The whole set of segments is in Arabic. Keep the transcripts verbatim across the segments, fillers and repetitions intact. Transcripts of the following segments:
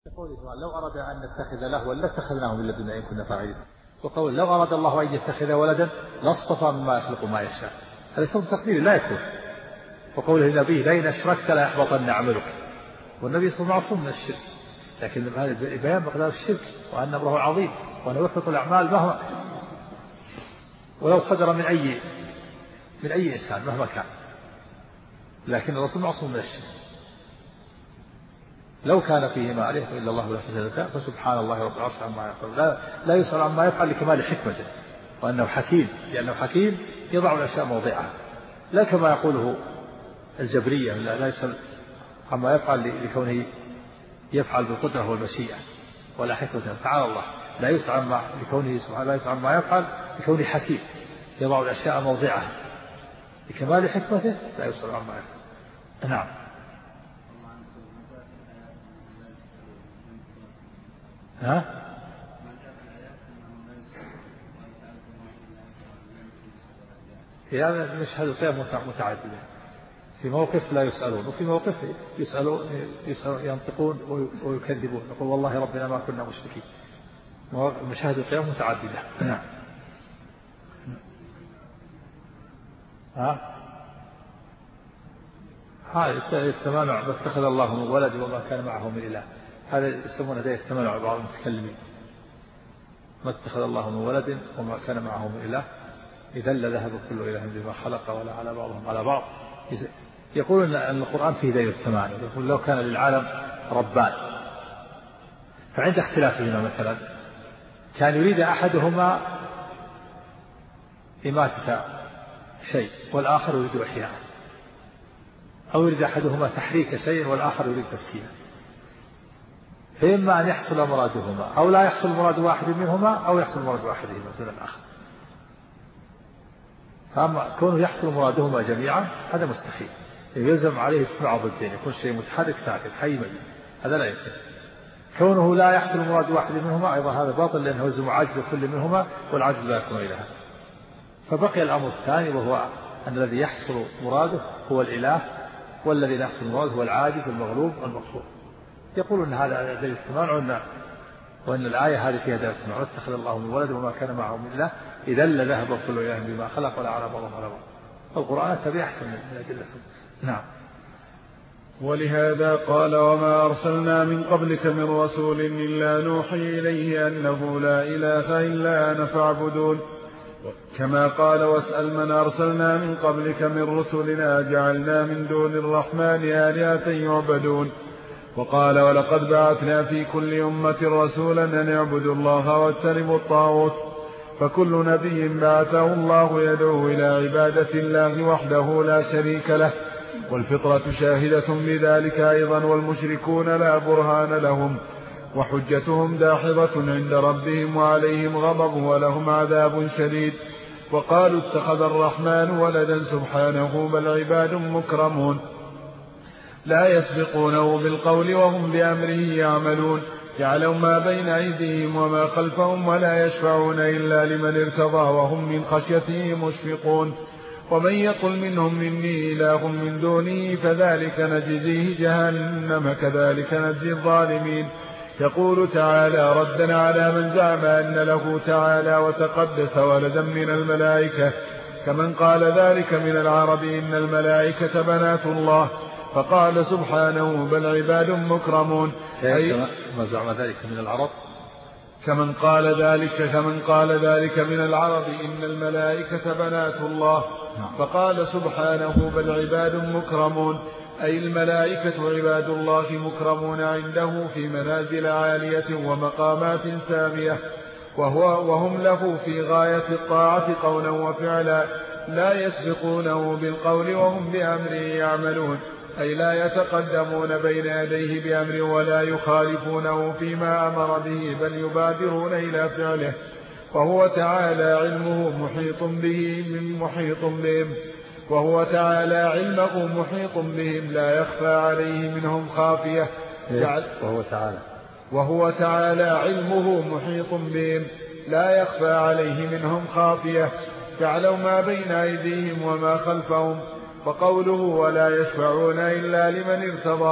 قوله لو أراد أن نتخذ لهوا لاتخذناه من لدنا إن كنا فاعلين، وقول لو أراد الله أن يتخذ ولدا لاصطفى مما يخلق ما يشاء، هذا اسم تقدير لا يكون. وقوله النبي لئن أشركت لا يحبطن عملك، والنبي صلى الله عليه وسلم من الشرك، لكن هذا بيان مقدار الشرك وأن أمره عظيم وأنه يحبط الأعمال مهما ولو صدر من أي من أي إنسان مهما كان، لكن الرسول معصوم من الشرك. لو كان فيهما آلهة إلا الله لفسدتا فسبحان الله رب العرش عما يفعل، لا, لا يسأل عما يفعل لكمال حكمته وأنه حكيم، لأنه حكيم يضع الأشياء موضعها، لا كما يقوله الجبرية لا, لا يسأل عما يفعل لكونه يفعل بالقدرة والمشيئة ولا حكمة. تعالى الله لا يسأل عما لكونه سبحانه لا يسأل عما يفعل لكونه حكيم يضع الأشياء موضعها لكمال حكمته، لا يسأل عما يفعل. نعم. ها؟ في هذا نشهد القيام متعددة، في موقف لا يسألون وفي موقف يسألون يسألون ينطقون ويكذبون، يقول والله ربنا ما كنا مشركين. مشاهد القيام متعددة. نعم. ها؟ هذا التمانع ما اتخذ الله من ولد وما كان معه من إله، هذا يسمونه هذا التمانع بعض المتكلمين، ما اتخذ الله من ولد وما كان معه من إله إذا لذهب كل إله بما خلق ولا على بعضهم على بعض. يقول أن القرآن فيه ذي التمانع، يقول لو كان للعالم ربان فعند اختلافهما مثلا كان يريد أحدهما إماتة شيء والآخر يريد إحياءه، أو يريد أحدهما تحريك شيء والآخر يريد تسكينه، فإما أن يحصل مرادهما أو لا يحصل مراد واحد منهما أو يحصل مراد واحدهما دون الآخر. فأما كونه يحصل مرادهما جميعا هذا مستحيل، يلزم عليه اجتماع ضدين، يكون شيء متحرك ساكت حي ميت، هذا لا يمكن. كونه لا يحصل مراد واحد منهما أيضا هذا باطل، لأنه يلزم عجز كل منهما والعجز لا يكون إلها. فبقي الأمر الثاني وهو أن الذي يحصل مراده هو الإله، والذي لا يحصل مراده هو العاجز المغلوب المقصود. يقولون أن هذا دليل التمانع وأن, وأن الآية هذه فيها دليل التمانع، اتخذ الله من ولد وما كان معه من إله إذا لذهب كل إله بما خلق ولا على بعضهم على بعض. القرآن تبي أحسن من أدلة. نعم. ولهذا قال وما أرسلنا من قبلك من رسول إلا نوحي إليه أنه لا إله إلا أنا فاعبدون، كما قال واسأل من أرسلنا من قبلك من رسلنا جعلنا من دون الرحمن آلهة يعبدون. وقال ولقد بعثنا في كل أمة رسولا أن يعبدوا الله واجتنبوا الطاغوت، فكل نبي بعثه الله يدعو إلى عبادة الله وحده لا شريك له، والفطرة شاهدة بذلك أيضا، والمشركون لا برهان لهم وحجتهم داحضة عند ربهم وعليهم غضب ولهم عذاب شديد. وقالوا اتخذ الرحمن ولدا سبحانه بل عباد مكرمون لا يسبقونه بالقول وهم بأمره يعملون، يعلم ما بين أيديهم وما خلفهم ولا يشفعون إلا لمن ارتضى وهم من خشيته مشفقون. ومن يقل منهم إني إله من دونه فذلك نجزيه جهنم كذلك نجزي الظالمين. يقول تعالى ردا على من زعم أن له تعالى وتقدس ولدا من الملائكة، كمن قال ذلك من العرب إن الملائكة بنات الله، فقال سبحانه بل عباد مكرمون. أي ما زعم ذلك من العرب كمن قال ذلك كمن قال ذلك من العرب إن الملائكة بنات الله، فقال سبحانه بل عباد مكرمون، أي الملائكة عباد الله مكرمون عنده في منازل عالية ومقامات سامية، وهو وهم له في غاية الطاعة قولا وفعلا، لا يسبقونه بالقول وهم بأمره يعملون، أي لا يتقدمون بين يديه بأمر ولا يخالفونه فيما أمر به بل يبادرون إلى فعله. وهو تعالى علمه محيط به من محيط بهم وهو تعالى علمه محيط بهم لا يخفى عليه منهم خافية. وهو تعالى وهو تعالى علمه محيط بهم لا يخفى عليه منهم خافية، يعلم ما بين أيديهم وما خلفهم. وقوله ولا يشفعون إلا لمن ارتضى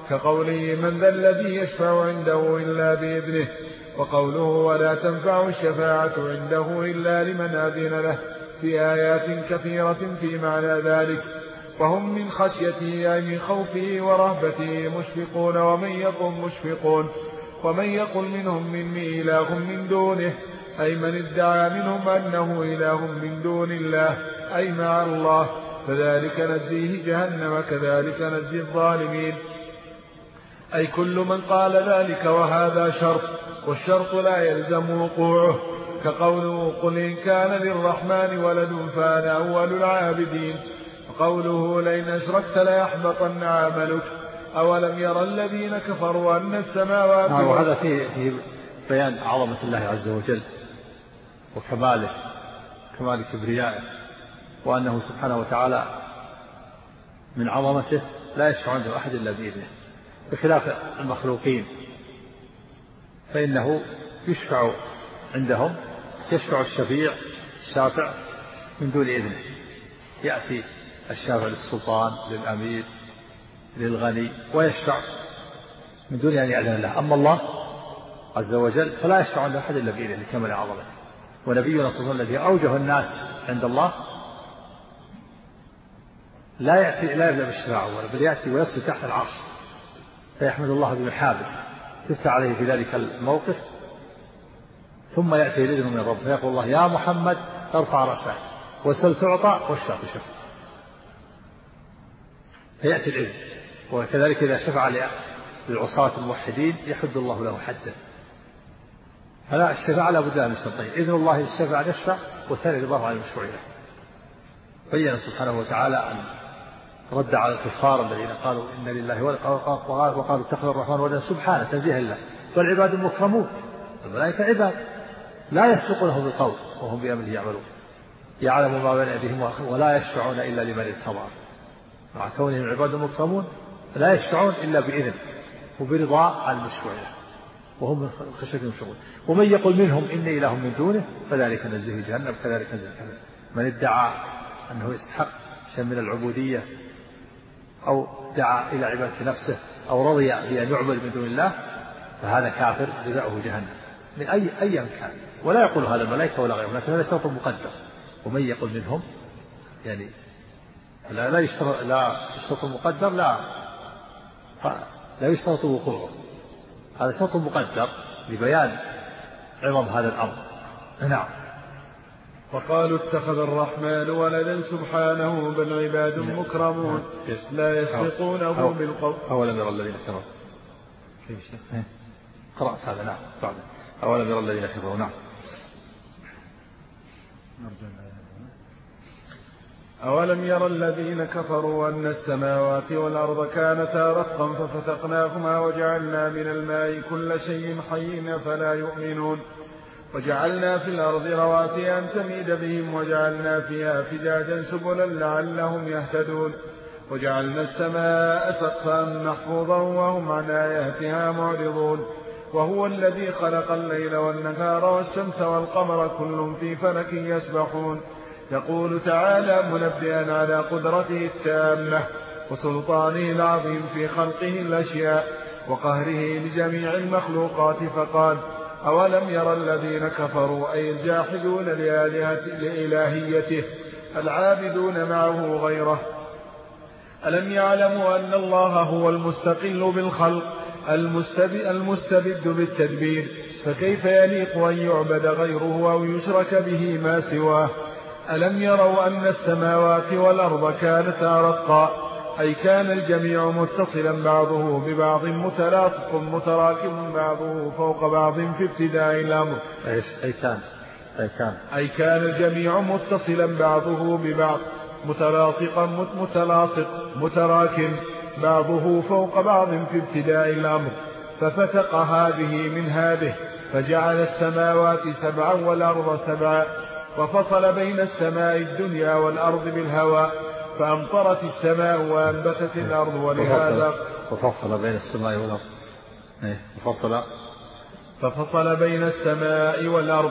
كقوله من ذا الذي يشفع عنده إلا بإذنه، وقوله ولا تنفع الشفاعة عنده إلا لمن أذن له في آيات كثيرة في معنى ذلك. وهم من خشيته أي من خوفه ورهبته مشفقون، ومن يقل مشفقون ومن يقل منهم مني إله من دونه أي من ادعى منهم أنه إله من دون الله أي مع الله، فذلك نجزيه جهنم كذلك نجزي الظالمين. أي كل من قال ذلك وهذا شرط، والشرط لا يلزم وقوعه، كقوله قل إن كان للرحمن ولد فأنا أول العابدين، وقوله لئن أشركت ليحبطن عملك. أولم يرى الذين كفروا أن السماوات نعم. وهذا في, في بيان عظمة الله عز وجل وكماله كمال كبريائه، وأنه سبحانه وتعالى من عظمته لا يشفع عنده أحد إلا بإذنه، بخلاف المخلوقين فإنه يشفع عندهم، يشفع الشفيع الشافع من دون إذنه، يأتي الشافع للسلطان للأمير للغني ويشفع من دون أن يأذن له. أما الله عز وجل فلا يشفع عنده أحد إلا بإذنه لكمال عظمته. ونبينا صلى الله عليه وسلم الذي أوجه الناس عند الله لا يأتي لا يبدأ بالشفاعة بل يأتي ويصل تحت العرش فيحمد الله بمحابه تسعى عليه في ذلك الموقف، ثم يأتي الإذن من الرب فيقول الله يا محمد ارفع رأسك وسل تعطى واشفع تشفع، فيأتي الإذن. وكذلك إذا شفع للعصاة الموحدين يحد الله له حدا، فلا الشفاعة لا بد لها من شرطين: إذن الله للشفاعة أن يشفع، والثاني رضاه عن المشروع له. بين سبحانه وتعالى أن رد على الكفار الذين قالوا إن لله وقالوا اتخذ الرحمن ولدا، سبحانه تنزيها لله، والعباد المكرمون الملائكة عباد لا يسبقونه بالقول وهم بأمره يعملون، يعلم ما بين أيديهم ولا يشفعون إلا لمن ارتضى. مع كونهم عباد المكرمون لا يشفعون إلا بإذن وبرضاء عن المشروع له، وهم من خشيتهم مشفقون. ومن يقل منهم إني إله من دونه فذلك نجزيه جهنم كذلك نجزي الكافرين. من ادعى أنه يستحق شيء من العبودية أو دعا إلى عبادة نفسه أو رضي بأن يعبد من دون الله فهذا كافر جزاؤه جهنم من أي أي كان. ولا يقول هذا الملائكة ولا غيرهم، لكن هذا شرط مقدر. ومن يقل منهم يعني لا لا يشترط لا الشرط المقدر لا لا يشترط وقوعه، هذا شرط مقدر لبيان عظم هذا الأمر. نعم. وقالوا اتخذ الرحمن ولدا سبحانه بل عباد مكرمون لا يسبقونه بالقول. أولم يرى الذين كفروا قرأت هذا. نعم بعد أولم يرى الذين كفروا. نعم. أولم يرى الذين كفروا أن السماوات والأرض كانتا رتقا ففتقناهما وجعلنا من الماء كل شيء حي فلا يؤمنون وجعلنا في الأرض رواسي أن تميد بهم وجعلنا فيها فجاجا سبلا لعلهم يهتدون وجعلنا السماء سقفا محفوظا وهم عن آياتها معرضون وهو الذي خلق الليل والنهار والشمس والقمر كل في فلك يسبحون. يقول تعالى منبئا على قدرته التامة وسلطانه العظيم في خلقه الأشياء وقهره لجميع المخلوقات فقال أولم يرى الذين كفروا أي الجاحدون لإلهيته العابدون معه غيره ألم يعلموا أن الله هو المستقل بالخلق المستبد بالتدبير فكيف يليق أن يعبد غيره أو يشرك به ما سواه. ألم يروا أن السماوات والأرض كانتا رتقا أي كان الجميع متصلا بعضه ببعض متلاصق متراكم بعضه فوق بعض في ابتداء الأمر. أي كان أي كان أي كان الجميع متصلا بعضه ببعض متلاصقا متلاصق متراكم بعضه فوق بعض في ابتداء الأمر ففتق هذه من هذه فجعل السماوات سبعا والأرض سبعا وفصل بين السماء الدنيا والأرض بالهواء فأمطرت السماء وأنبتت الأرض ولهذا وفصل بين السماء والأرض وفصل ففصل بين السماء والأرض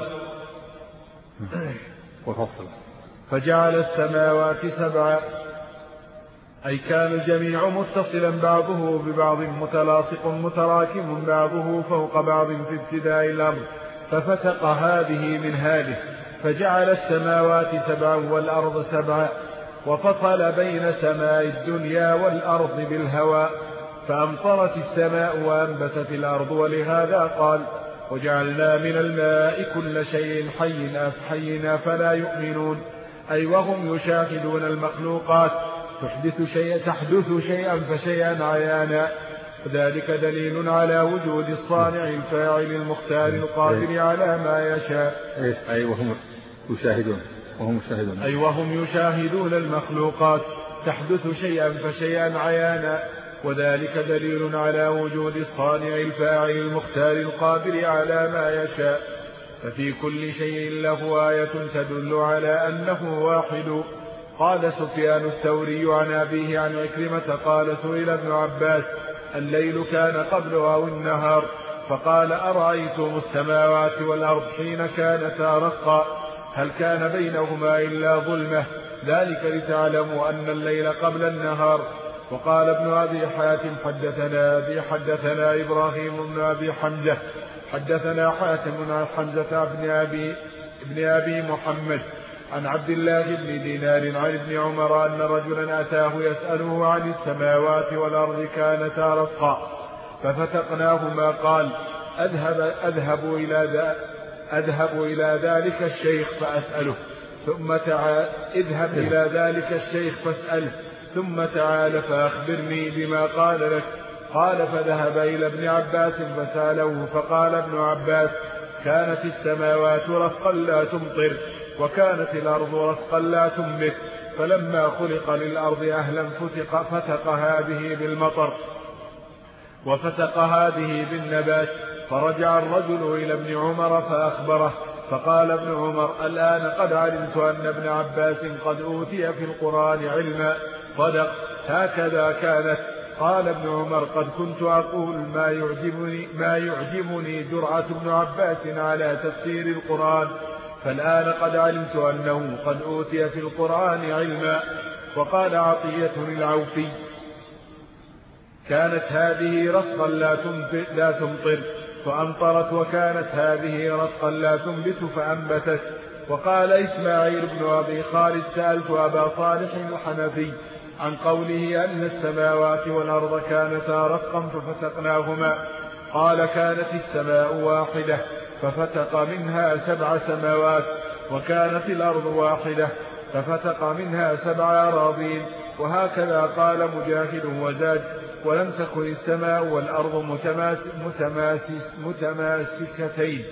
وفصل فجعل السماوات سبعا أي كان الجميع متصلا بعضه ببعض متلاصق متراكم بعضه فوق بعض في ابتداء الأمر، ففتق هذه من هذه، فجعل السماوات سبعا والأرض سبعا، وفصل بين سماء الدنيا والأرض بالهواء، فأمطرت السماء وأنبتت الأرض. ولهذا قال: وجعلنا من الماء كل شيء حي أفحينا فلا يؤمنون، أي وهم يشاهدون المخلوقات تحدث شيئا تحدث شيئا فشيئا عيانا، وذلك دليل على وجود الصانع الفاعل المختار القادر على ما يشاء. أي وهم يشاهدون وهم يشاهدون أي وهم يشاهدون المخلوقات تحدث شيئا فشيئا عيانا، وذلك دليل على وجود الصانع الفاعل المختار القادر على ما يشاء. ففي كل شيء له آية تدل على أنه واحد. قال سفيان الثوري عن أبيه عن عكرمة قال: سئل ابن عباس: الليل كان قبل أو النهار؟ فقال: أرأيتم السماوات والأرض حين كانتا رقا هل كان بينهما إلا ظلمة؟ ذلك لتعلموا أن الليل قبل النهار. وقال ابن أبي حاتم: حدثنا أبي حدثنا إبراهيم بن أبي حمزة حدثنا حاتم عن حمزة بن أبي, ابن أبي محمد عن عبد الله بن دينار عن ابن عمر أن رجلا أتاه يسأله عن السماوات والأرض كانتا رقا ففتقناهما. قال: أذهب, أذهب, إلى, أذهب إلى ذلك الشيخ فأسأله ثم تعال اذهب إلى ذلك الشيخ فاسأله ثم تعال فأخبرني بما قال لك. قال: فذهب إلى ابن عباس فسأله فقال ابن عباس: كانت السماوات رفقا لا تمطر وكانت الأرض رفقا لا تنبت، فلما خلق للأرض أهلا فتق فتق هذه بالمطر وفتق هذه بالنبات. فرجع الرجل إلى ابن عمر فأخبره، فقال ابن عمر: الآن قد علمت أن ابن عباس قد أوتي في القرآن علما. صدق، هكذا كانت. قال ابن عمر: قد كنت أقول ما يعجبني, ما يعجبني جرعة ابن عباس على تفسير القرآن، فالآن قد علمت أنه قد أوتي في القرآن علما. وقال عطية العوفي: كانت هذه رفقا لا تمطر فأمطرت، وكانت هذه رفقا لا تنبت فأنبتت. وقال إسماعيل بن أبي خالد: سألت أبا صالح الحنفي عن قوله أن السماوات والأرض كانتا رفقا ففتقناهما. قال: كانت السماء واحدة ففتق منها سبع سماوات، وكانت الأرض واحدة ففتق منها سبع أراضين. وهكذا قال مجاهد وزاد: ولم تكن السماء والأرض متماس متماس متماسكتين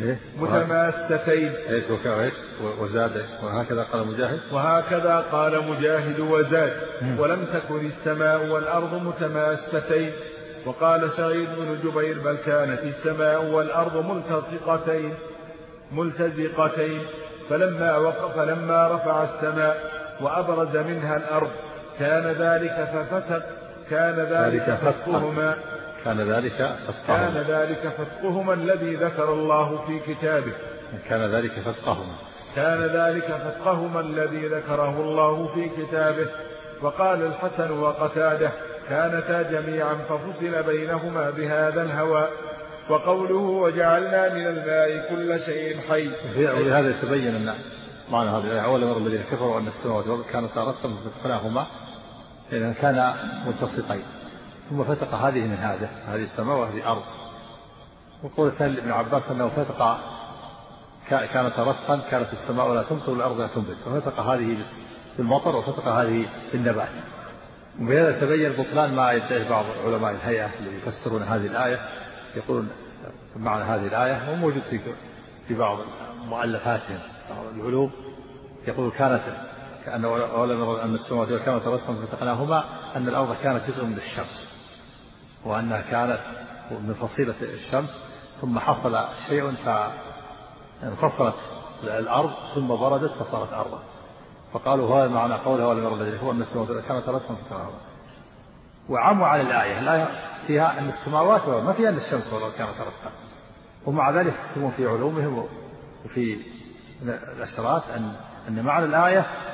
متماستين وزاد. وهكذا قال مجاهد وهكذا قال مجاهد وزاد: ولم تكن السماء والأرض متماستين. وقال سعيد بن جبير: بل كانت السماء والأرض ملتصقتين ملتزقتين فلما وقف فلما رفع السماء وأبرز منها الأرض كان ذلك ففتق كان ذلك فتقهما كان ذلك كان ذلك فتقهما الذي ذكر الله في كتابه كان ذلك فتقهما كان ذلك فتقهما الذي ذكره الله في كتابه. وقال الحسن وقتاده: كانتا جميعا ففصل بينهما بهذا الهواء. وقوله: وجعلنا من الماء كل شيء حي. ولهذا يتبين أن معنى هذه الآية: أول مرة الذين كفروا أن السماوات والأرض كانتا رتقا ففتقناهما، لأن كان ملتصقين ثم فتق هذه من هذا هذه السماء وهذه الأرض. وقول الثاني لابن عباس أنه فتق كانت رتقا كانت السماء لا تمطر والأرض لا تنبت، ففتق هذه بالمطر وفتق هذه بالنبات. وبهذا تبين بطلان ما يدعيه بعض علماء الهيئة الذي يفسرون هذه الآية، يقولون معنى هذه الآية وموجود في في بعض مؤلفاتهم بعض العلوم، يقول كانت كأن أولا أن السماوات كانت رتقا ففتقناهما، أن الأرض كانت جزء من الشمس وأنها كانت من فصيلة الشمس، ثم حصل شيء فانفصلت الأرض ثم بردت فصارت أرضا، فقالوا هذا معنى قولها أولا مرة الذي هو أن السماوات كانت رتقا ففتقناهما. وعموا على الآية، الآية فيها أن السماوات ما فيها أن الشمس والأرض كانت رتقا، ومع ذلك يكتبون في علومهم وفي الأشراط أن أن معنى الآية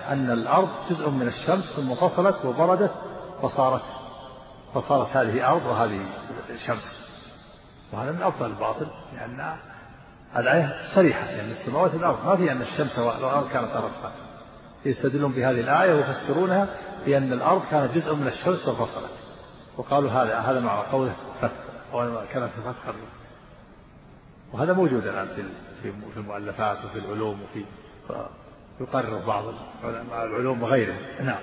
أن الأرض جزء من الشمس ثم فصلت وبردت فصارت فصارت هذه أرض وهذه شمس، وهذا من أبطل الباطل، لأن الآية صريحة لأن السماوات والأرض ما في أن الشمس والأرض كانت رفقا، يستدلون بهذه الآية ويفسرونها بأن الأرض كانت جزء من الشمس وفصلت، وقالوا هذا هذا مع قوله فتح كانت في فتح، وهذا موجود الآن في في المؤلفات وفي العلوم وفي يقرر بعض العلوم وغيرها. نعم.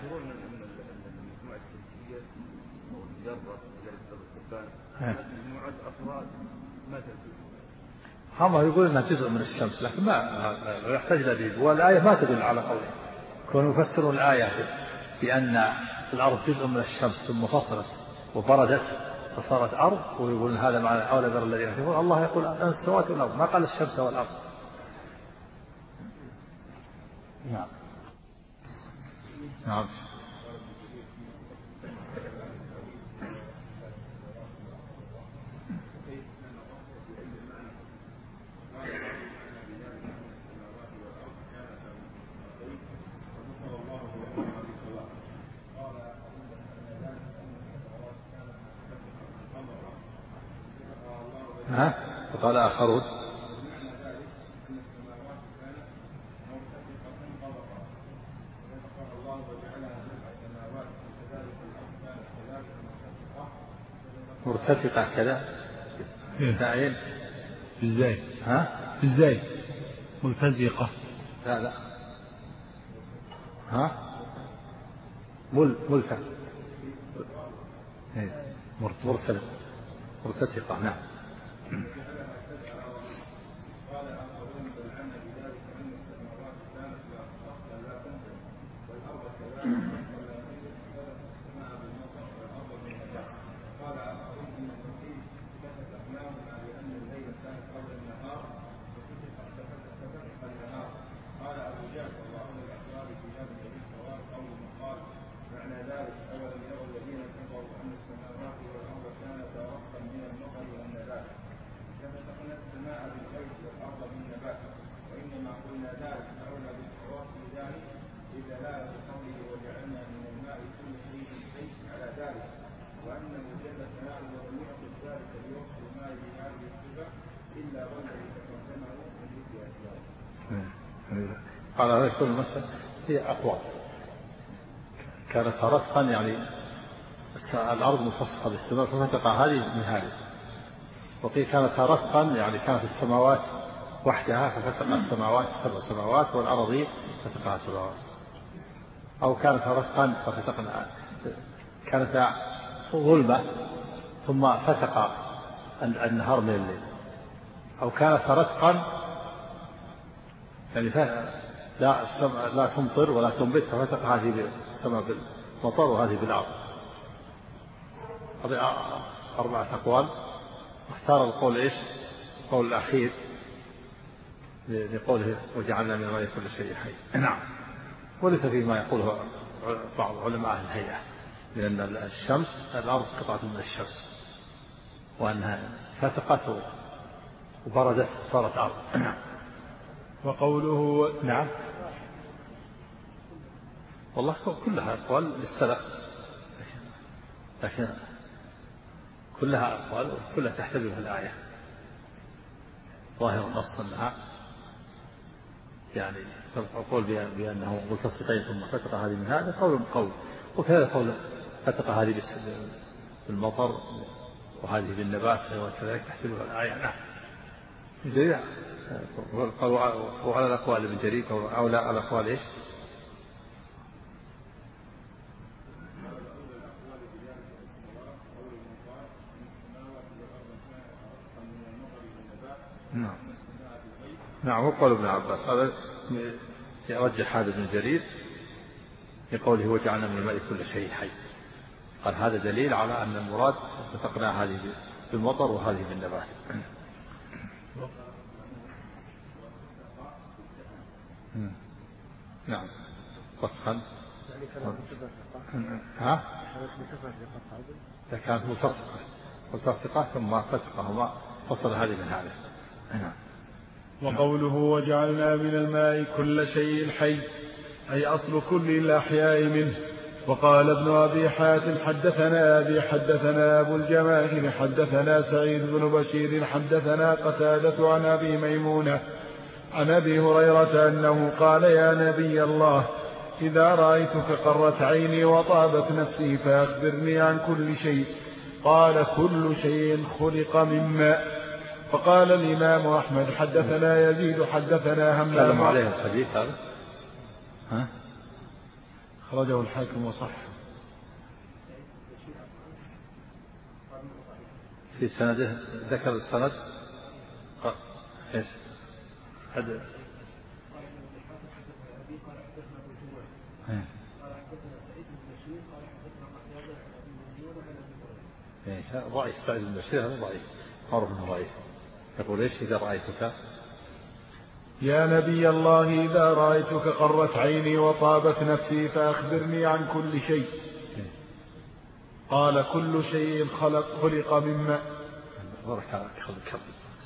هم يقول انها جزء من الشمس، لكن ما يحتاج دليل، والآية ما تدل على قوله. كانوا يفسرون الآية بأن الأرض جزء من الشمس ثم فصلت وبردت فصارت أرض، ويقول هذا معنى أولى ذر الذين يقول الله يقول أن السماوات والأرض، ما قال الشمس والأرض. نعم. نعم. ها؟ وقال آخرون مرتفقة كذا فاعل ازاي؟ ها؟ ازاي؟ ملتزقة. لا لا ها؟ مل ملتق مرتفق مرتفقة. نعم. قال هذا كل مسألة هي أقوال، كانت رتقا يعني الأرض ملتصقة بالسماء ففتقة هذه من هذه، وقيل كانت رتقا يعني كانت السماوات وحدها ففتقها السماوات سبع سماوات والأرضين فتقها سماوات، أو كانت رتقا ففتقنا كانت ظلمة ثم فتق النهار من الليل، أو كانت رتقا يعني لا لا تمطر ولا تنبت ففتق هذه بالسماء بالمطر وهذه بالأرض. هذه أربعة أقوال، اختار القول إيش؟ القول الأخير لقوله وجعلنا من الماء كل شيء حي. نعم. وليس فيما يقوله بعض علماء أهل الهيئة لأن الشمس الأرض قطعة من الشمس وأنها فتقت وبردت صارت أرض. نعم. وقوله نعم. والله كلها أقوال للسلف، لكن كلها أقوال كلها تحتمل في الآية ظاهر النص أنها يعني القول بأنه ملتصقين ثم فتق هذه من هذا قول قول، وكذا قول فتق هذه بالمطر وهذه بالنبات وكذلك تحتمل في الآية. نعم. جرير قالوا وعلى الأقوال ابن جرير أو لا على الأقوال إيش؟ نعم. نعم. وقال ابن عباس هذا يرجح هذا ابن جرير لقوله وجعلنا من الماء كل شيء حي، قال هذا دليل على أن المراد اتفقنا هذه بالمطر وهذه بالنبات. نعم. فتحا ها؟ كانت ملتصقة ملتصقة ثم فتقهما فصل هذه من هذه. نعم. وقوله وجعلنا من الماء كل شيء حي أي أصل كل الأحياء منه. وقال ابن أبي حاتم حدثنا أبي حدثنا أبو الجماهير حدثنا سعيد بن بشير حدثنا قتادة عن أبي ميمونة عن أبي هريرة أنه قال يا نبي الله إذا رأيتك قرت عيني وطابت نفسي فأخبرني عن كل شيء. قال كل شيء خلق من ماء. فقال الإمام أحمد حدثنا يزيد حدثنا همام. كلام عليه الحديث هذا ها خرجه الحاكم وصح. في سنده ذكر السند ايش هذا ضعيف. سعيد بن بشير هذا ضعيف معروف انه ضعيف. يقول ايش إذا رأيتك يا نبي الله إذا رأيتك قرت عيني وطابت نفسي فأخبرني عن كل شيء. قال كل شيء خلق خلق من ماء. بارك عليك خلق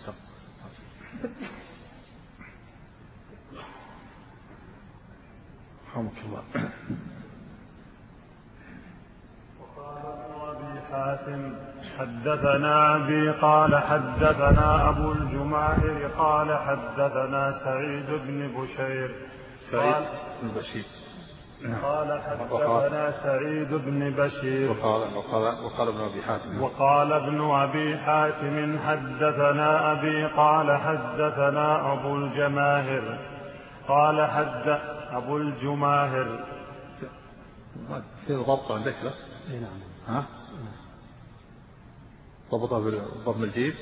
رحمك الله. حاتم حدثنا أبي قال حدثنا أبو الجماهر قال حدثنا سعيد بن بشير سعيد بن بشير قال حدثنا سعيد بن بشير وقال, وقال, وقال ابن أبي حاتم وقال ابن أبي حاتم حدثنا أبي قال حدثنا أبو الجماهر قال حد أبو الجماهر في ضبط عندك لا؟ اي نعم. ها؟ ضبطها بالضم الجيب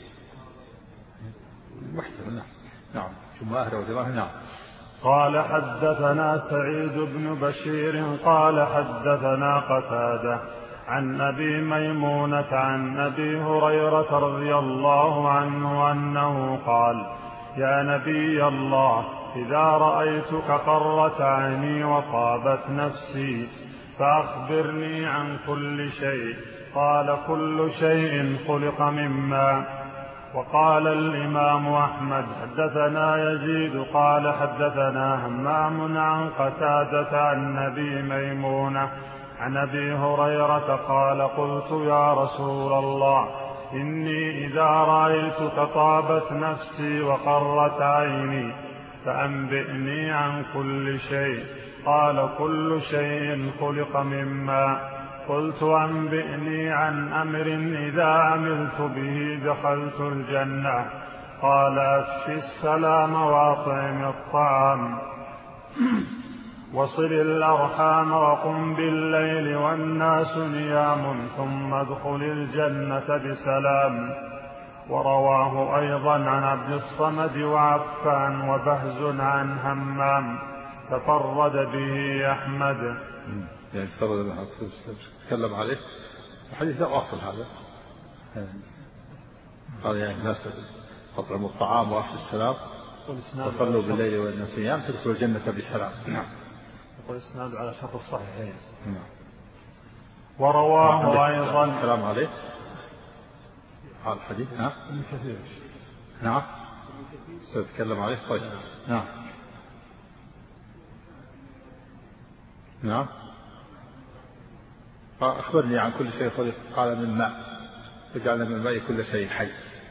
محسن. نعم نعم جماهر وجماهر. نعم. قال حدثنا سعيد بن بشير قال حدثنا قتادة عن أبي ميمونة عن أبي هريرة رضي الله عنه أنه قال يا نبي الله إذا رأيتك قرت عيني وطابت نفسي فأخبرني عن كل شيء. قال كل شيء خلق من ماء. وقال الإمام أحمد حدثنا يزيد قال حدثنا همام عن قتادة عن أبي ميمونة عن أبي هريرة قال قلت يا رسول الله إني إذا رأيتك طابت نفسي وقرت عيني فأنبئني عن كل شيء. قال كل شيء خلق من ماء. قلت أنبئني عن أمر إذا عملت به دخلت الجنة. قال أفش السلام وأطعم الطعام وصل الأرحام وقم بالليل والناس نيام ثم ادخل الجنة بسلام. ورواه أيضا عن عبد الصمد وعفان وبهز عن همام تفرد به أحمد. يعني تفرد تكلم عليه الحديث لا أصل هذا. قال يعني الناس أطعموا الطعام وأفشوا السلام وصلوا بالليل والناس نيام تدخلوا الجنة بسلام. نعم. يقول الإسناد على شرط الصحيحين. نعم. ورواه أيضا الكلام عليه على الحديث. نعم كثير. نعم سأتكلم عليه. طيب. نعم نعم. أخبرني عن كل شيء خلق. قال من ماء وجعلنا من الماء كل شيء حي.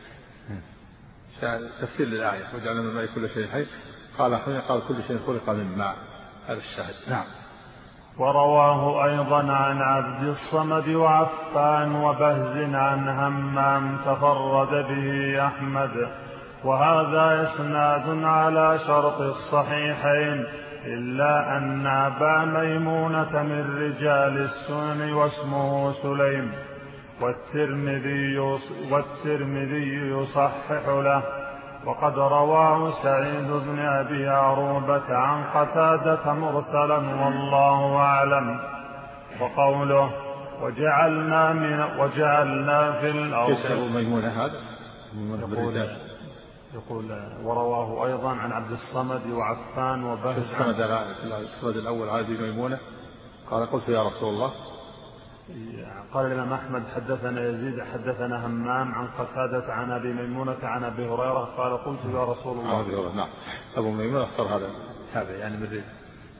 تفسير للآية وجعلنا من الماء كل شيء حي. قال قال كل شيء خلق من ماء. هذا الشاهد. نعم. ورواه أيضا عن عبد الصمد وعفان وبهز عن همام تفرد به أحمد. وهذا إسناد على شرط الصحيحين إلا أن أبا ميمونة من رجال السنن واسمه سليم والترمذي والترمذي يصحح له. وقد رواه سعيد بن أبي عروبة عن قتادة مرسلا والله أعلم. وقوله وجعلنا من وجعلنا في الأرض. أبو ميمونة هذا يقول, يقول ورواه أيضا عن عبد الصمد وعفان وبهز. الصمد الصمد الأول على أبي ميمونة قال قلت يا رسول الله. قال الإمام أحمد حدثنا يزيد حدثنا همام عن قتادة عن أبي ميمونة عن أبي هريرة قال قلت يا رسول الله. نعم. أبو ميمونة صار هذا هذا يعني من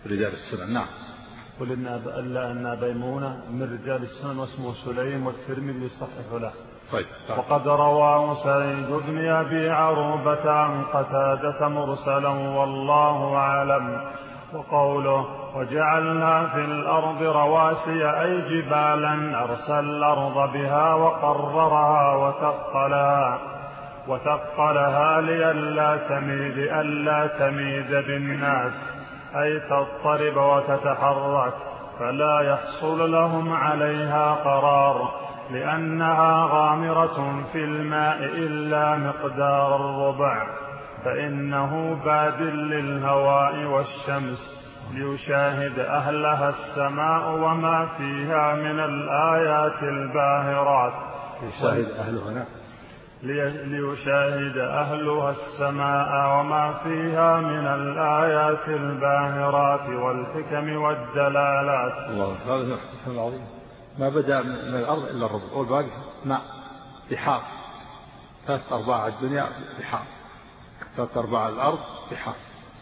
رجال السنن. نعم. قل إلا أن بيمونة من رجال السنن واسمه سليم والترمذي يصحح له. طيب. وقد رواه سعيد بن أبي عروبة عن قتادة مرسلا والله أعلم. وقوله وجعلنا في الأرض رواسي أي جبالا أرسى الأرض بها وقررها وثقلها وثقلها لئلا تميد ألا تميد بالناس أي تضطرب وتتحرك فلا يحصل لهم عليها قرار لأنها غامرة في الماء إلا مقدار الربع فإنه باد للهواء والشمس ليشاهد أهلها السماء وما فيها من الآيات الباهرات ليشاهد أهلها ليشاهد أهلها السماء وما فيها من الآيات الباهرات والحكم والدلالات. الله هذا العظيم. ما بدأ من الأرض إلا الربع والباقي ماء بحار. ثلاث أرباع الدنيا بحار، ثلاث أرباع الأرض بحار.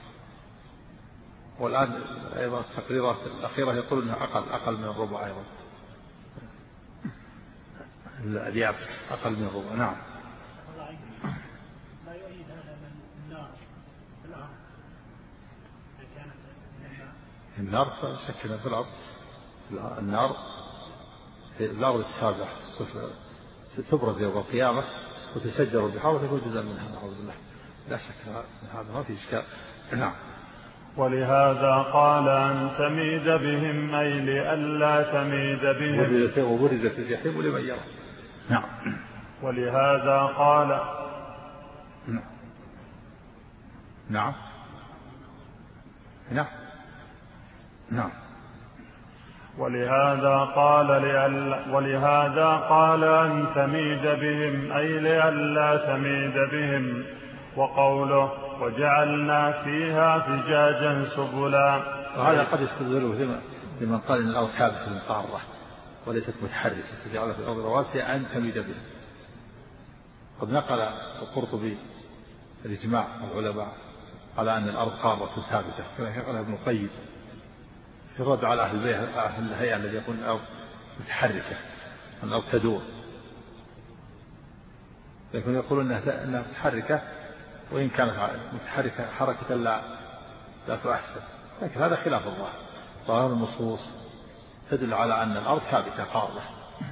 والآن أيضا التقريرات الأخيرة يقول أنها أقل أقل من الربع أيضا. اليابس أقل من الربع. نعم. لا يؤيد هذا من النار في الأرض كانت النار سكنت في الأرض. النار في الأرض السابعة تبرز يوم القيامة وتسجر البحار وتكون جزءا منها نعوذ بالله. لا شك هذا ما في إشكال. نعم. ولهذا قال أن تميد بهم أي لئلا تميد بهم وبرزت الجحيم لمن يرى. نعم. ولهذا قال نعم نعم نعم نعم ولهذا قال لألا ولهذا قال أن تميد بهم أي لئلا تميد بهم. وقوله وجعلنا فيها فجاجا سبلا وهذا قد يستدل لمن قال ان الارض ثابته من قاره وليست متحركه فجعل في الارض رواسي ان تميد بهم. قد نقل القرطبي الاجماع العلماء على ان الارض قاره ثابته كما نقل ابن القيم في الرد على اهل الهيئه الذي يقول الارض متحركه الارض تدور، لكن يقولون انها متحركه وإن كانت متحركة حركة لا لا تؤثر، لكن هذا خلاف الظاهر. ظاهر النصوص تدل على أن الأرض ثابتة قارة.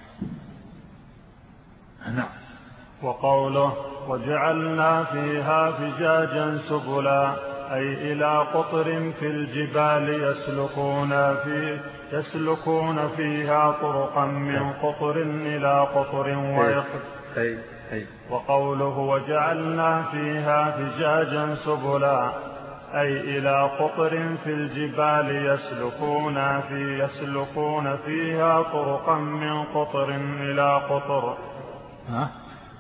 نعم. وقوله وجعلنا فيها فجاجا سبلا أي إلى قطر في الجبال يسلكون في يسلكون فيها طرقا من قطر إلى قطر ويقطر. وقوله وجعلنا فيها فجاجا سبلا أي إلى قطر في الجبال يسلكون في يسلكون فيها طرقا من قطر إلى قطر. ها؟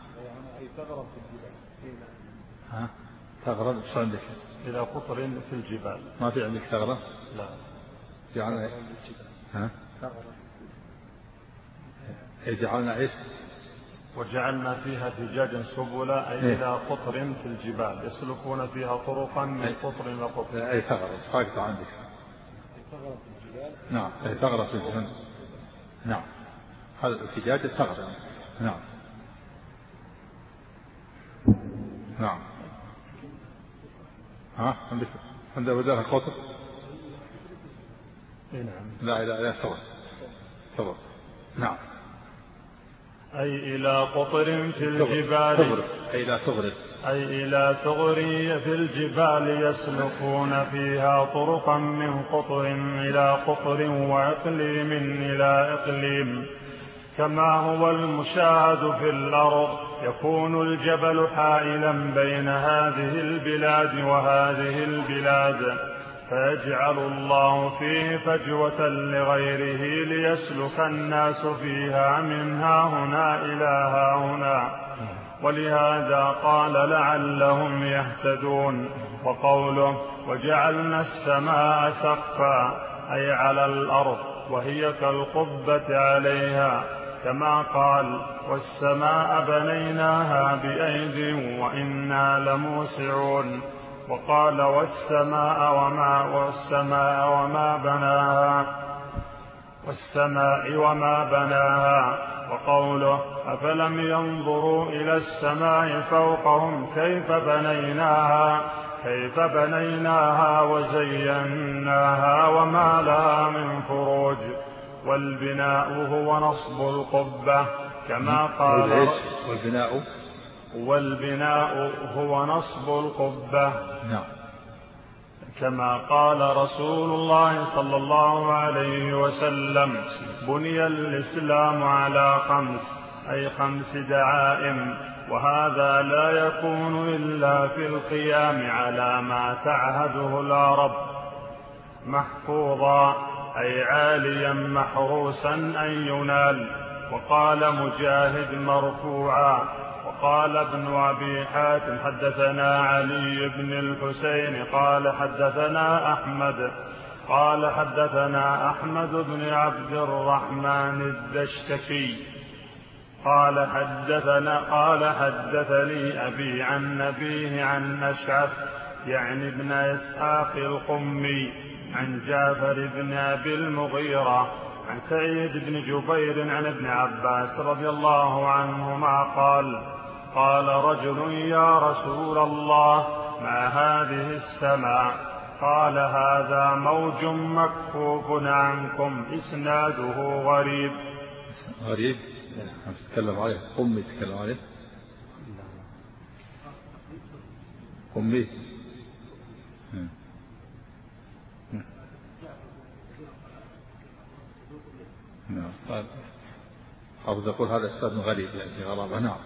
ها؟ ثغرة شو عندك؟ إلى قطر في الجبال. ما في عندك ثغرة؟ لا. جعلنا ها؟ جعلنا إيش؟ وجعلنا فيها فجاجا سبلا أي إيه؟ إلى قطر في الجبال يسلكون فيها طرقا من قطر إلى قطر. أي ثغرة ساقطة عندك. ثغرة في الجبال. نعم أي ثغرة في الجبال. نعم هذا الفجاج ثغرة. نعم نعم. ها عندك عندك بدالها قطر؟ إيه نعم. لا لا لا ثغرة ثغرة. نعم. أي إلى قطر في الجبال ثغر. أي إلى ثغر أي إلى ثغر في الجبال يسلكون فيها طرقا من قطر إلى قطر وإقليم إلى إقليم كما هو المشاهد في الأرض يكون الجبل حائلا بين هذه البلاد وهذه البلاد فيجعل الله فيه فجوة لغيره ليسلك الناس فيها من ها هنا إلى ها هنا. ولهذا قال لعلهم يهتدون. وقوله وجعلنا السماء سقفا أي على الأرض وهي كالقبة عليها كما قال والسماء بنيناها بأيد وإنا لموسعون. وقال والسماء وما, والسماء وما بناها والسماء وما بناها. وقوله أفلم ينظروا إلى السماء فوقهم كيف بنيناها كيف بنيناها وزيناها وما لها من فروج. والبناء هو نصب القبة كما قال والبناء والبناء هو نصب القبة نعم كما قال رسول الله صلى الله عليه وسلم بني الإسلام على خمس أي خمس دعائم، وهذا لا يكون إلا في القيام على ما تعهده العرب محفوظا أي عاليا محروسا أن ينال. وقال مجاهد مرفوعا. وقال ابن أبي حاتم حدثنا علي بن الحسين قال حدثنا أحمد قال حدثنا أحمد بن عبد الرحمن الدشتكي قال حدثنا قال حدثني أبي عن نبيه عن أشعث يعني ابن إسحاق القمي عن جعفر بن أبي المغيرة عن سعيد بن جبير عن ابن عباس رضي الله عنهما قال قال رجل يا رسول الله ما هذه السماء؟ قال هذا موج مكفوف عنكم إسناده غريب. غريب نتكلم عليه قم يتكلم عليه قمي نعم حافظ يقول هذا أستاذ غريب يعني غرابة. نعم.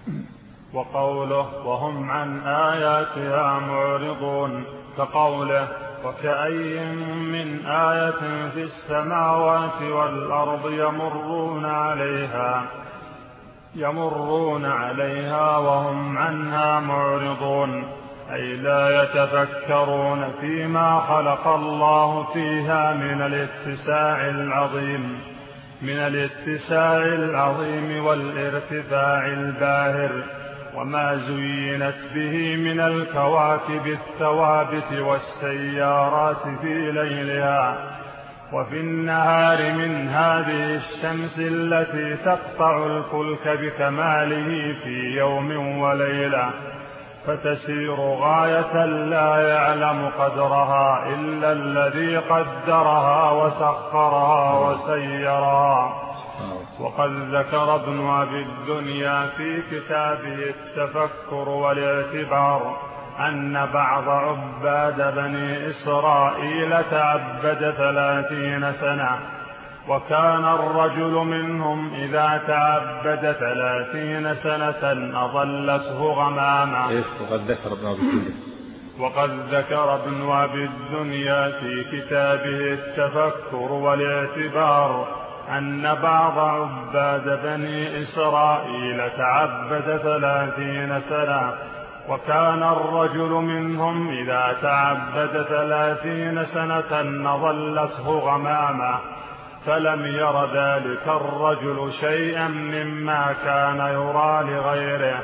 وقوله وهم عن آياتها معرضون كقوله وكأي من آية في السماوات والأرض يمرون عليها يمرون عليها وهم عنها معرضون أي لا يتفكرون فيما خلق الله فيها من الاتساع العظيم من الاتساع العظيم والارتفاع الباهر وما زينت به من الكواكب الثوابت والسيارات في ليلها وفي النهار من هذه الشمس التي تقطع الفلك بكماله في يوم وليلة فتسير غاية لا يعلم قدرها إلا الذي قدرها وسخرها وسيرها. وقد ذكر ابن أبي الدنيا في كتابه التفكر والاعتبار أن بعض عباد بني إسرائيل تعبد ثلاثين سنة وكان الرجل منهم إذا تعبد ثلاثين سنة أضلته غمامة. وقد ذكر ابن أبي الدنيا وقد ذكر ابن أبي الدنيا في كتابه التفكر والاعتبار أن بعض عباد بني إسرائيل تعبد ثلاثين سنة وكان الرجل منهم إذا تعبد ثلاثين سنة أضلته غمامة فلم ير ذلك الرجل شيئا مما كان يرى لغيره.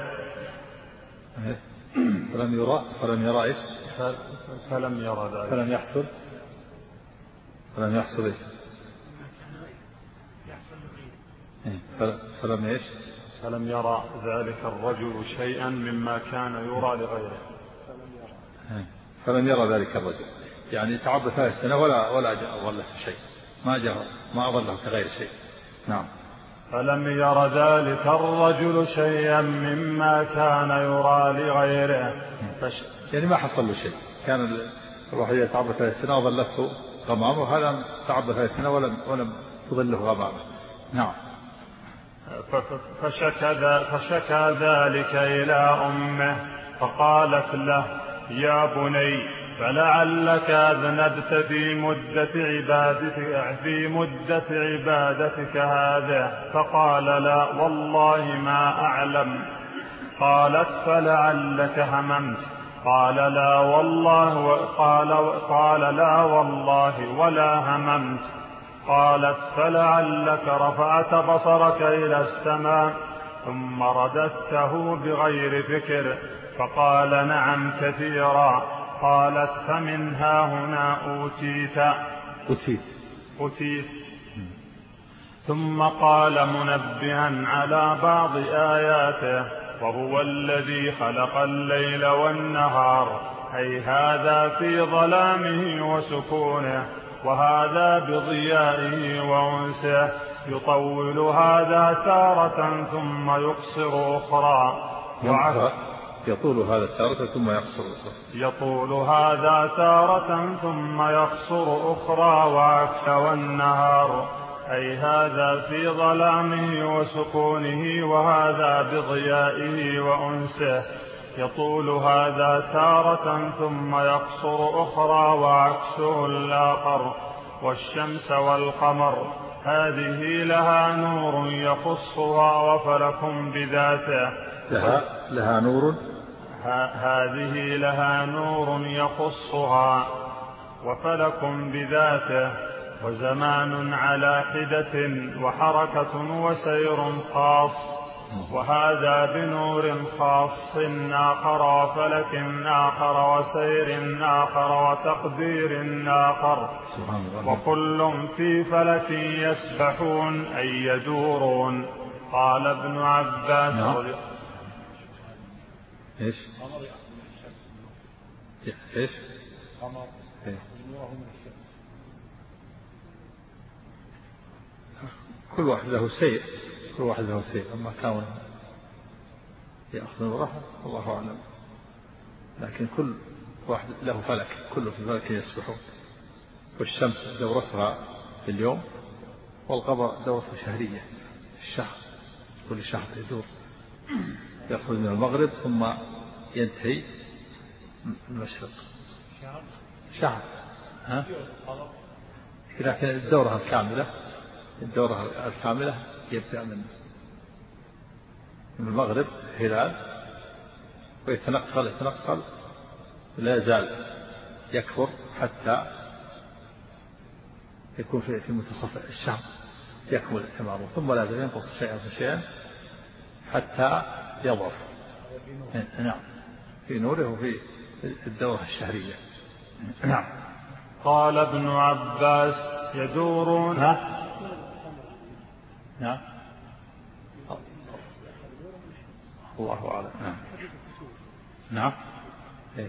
فلم يرى فلم يرى إيش؟ فلم يرى ذلك فلم يحصل فلم يحصل إيش؟ فلم إيش؟ فلم يرى ذلك الرجل شيئا مما كان يرى لغيره. فلم يرى ذلك الرجل يعني تعبد ثلاث سنة ولا ولا أضله شيء ما جرى ما أضله كغير شيء. نعم. فلم ير ذلك الرجل شيئا مما كان يرى لغيره فش... يعني ما حصل له شيء. كان الواحد يتعبد ثلاث سنة وظلته غمامه وهذا تعبد ثلاث سنة ولم ولم تظله غمامه. نعم. فشكى, فشكى ذلك إلى أمه فقالت له يا بني فلعلك أذنبت في مدة عبادتك في مدة عبادتك هذه فقال لا والله ما أعلم. قالت فلعلك هممت قال لا والله قال, قال لا والله ولا هممت. قالت فلعلك رفعت بصرك إلى السماء ثم رددته بغير فكر فقال نعم كثيرا قالت فمنها هنا أوتيت أوتيت أوتيت ثم قال منبها على بعض آياته وهو الذي خلق الليل والنهار أي هذا في ظلامه وسكونه وهذا بضيائه وأنسه يطول هذا تارة ثم يقصر أخرى يطول هذا تارة ثم يقصر أخرى يطول هذا تارة ثم يقصر أخرى وعكس والنهار أي هذا في ظلامه وسكونه وهذا بضيائه وأنسه يطول هذا تارة ثم يقصر أخرى وعكسه الآخر والشمس والقمر هذه لها نور يخصها وفلك بذاته لها, لها نور هذه لها نور يخصها وفلك بذاته وزمان على حدة وحركة وسير خاص وهذا بنور خاص آخر وفلك آخر وسير آخر وتقدير آخر وكل في فلك يسبحون أي يدورون. قال ابن عباس نعم. ايش ايش قمر نوره من الشمس كل واحد له سير كل واحد له سير أما كون يأخذ نوره الله أعلم لكن كل واحد له فلك كله في فلك يسبحون والشمس دورتها في اليوم والقمر دورته شهرية في الشهر كل شهر يدور يخرج من المغرب ثم ينتهي المشرق شهر ها لكن الدورة الكاملة الدورة الكاملة يبدأ من من المغرب هلال ويتنقل يتنقل لا يزال يكبر حتى يكون في في منتصف الشهر يكمل تمامه ثم لا يزال ينقص شيئا فشيئا حتى يضعف. نعم في نوره وفي الدورة الشهرية. نعم. قال ابن عباس يدورون نعم الله أعلم. نعم نعم إيه.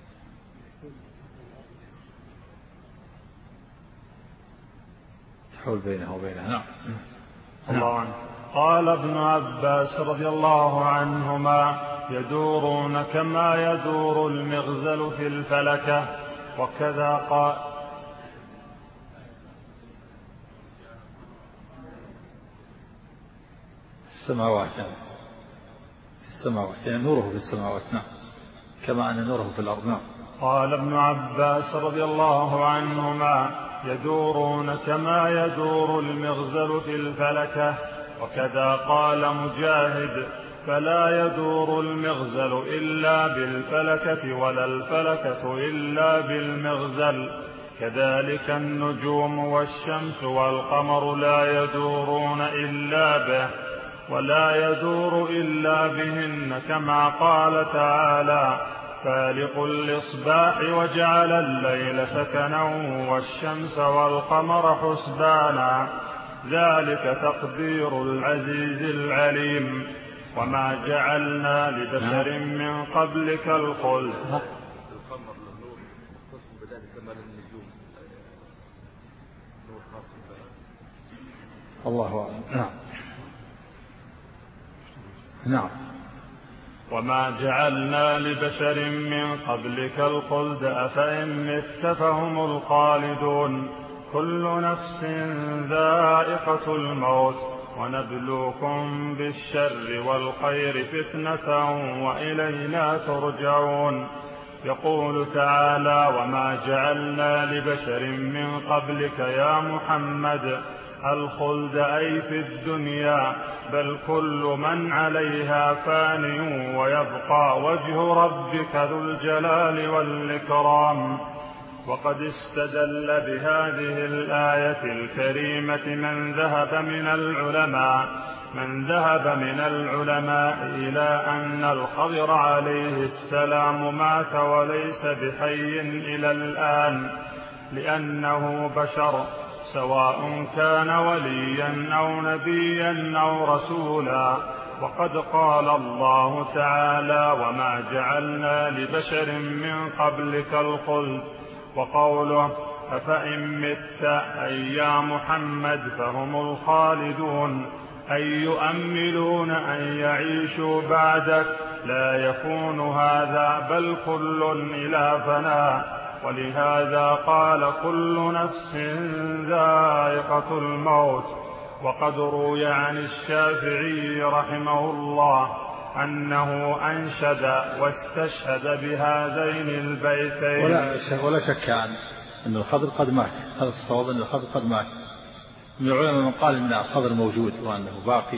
تحول بينه وبينها. نعم الله عنه. قال ابن عباس رضي الله عنهما يدورون كما يدور المغزل في الفلكة وكذا قال السماوات يعني في السماوات يعني نوره في السماوات. نعم كما أن نوره في الأرض. نعم. قال ابن عباس رضي الله عنهما يدورون كما يدور المغزل في الفلكة وكذا قال مجاهد فلا يدور المغزل إلا بالفلكة ولا الفلكة إلا بالمغزل كذلك النجوم والشمس والقمر لا يدورون إلا به ولا يدور إلا بهن كما قال تعالى فالق الإصباح وجعل الليل سكنا والشمس والقمر حسبانا ذلك تقدير العزيز العليم وما جعلنا لبشر من قبلك الخلد. القمر للنور مختص بذلك ما للنجوم نور خاص بذلك. الله أعلم. نعم نعم. وما جعلنا لبشر من قبلك الخلد أفإن مت فهم الخالدون كل نفس ذائقة الموت ونبلوكم بالشر والخير فتنة وإلينا ترجعون. يقول تعالى وما جعلنا لبشر من قبلك يا محمد الخلد أي في الدنيا بل كل من عليها فان ويبقى وجه ربك ذو الجلال والإكرام. وقد استدل بهذه الآية الكريمة من ذهب من العلماء من ذهب من العلماء إلى أن الخضر عليه السلام مات وليس بحي إلى الآن لأنه بشر سواء كان وليا أو نبيا أو رسولا، وقد قال الله تعالى وما جعلنا لبشر من قبلك الخلد، وقوله أفإن مت أي يا محمد فهم الخالدون أي يؤملون أن يعيشوا بعدك، لا يكون هذا بل كل إلى فناء، ولهذا قال كل نفس ذائقة الموت. وقد روي عن الشافعي رحمه الله أنه أنشد واستشهد بهذين البيتين. ولا شك, ولا شك أن الخضر قد مات، هذا الصواب أن الخضر قد مات. من العلماء من قال أن الخضر موجود وأنه باقي،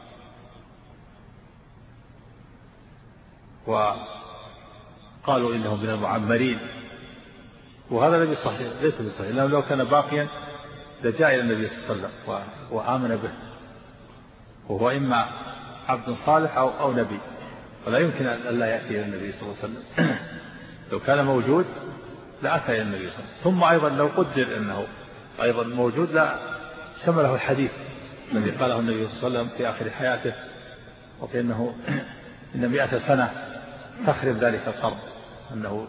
وقالوا إنه من المعمرين، وهذا ليس صحيح، ليس بصحيح، لأنه لو كان باقيا لجاء إلى النبي صلى الله عليه وسلم وآمن به، وهو إما عبد صالح أو, أو نبي، ولا يمكن أن لا يأتي إلى النبي صلى الله عليه وسلم. لو كان موجود لأتى إلى النبي صلى الله عليه وسلم. ثم أيضا لو قدر أنه أيضا موجود لا شمله الحديث الذي قاله النبي صلى الله عليه وسلم في آخر حياته، وكأنه إن مئة سنة تخرب ذلك القرن، أنه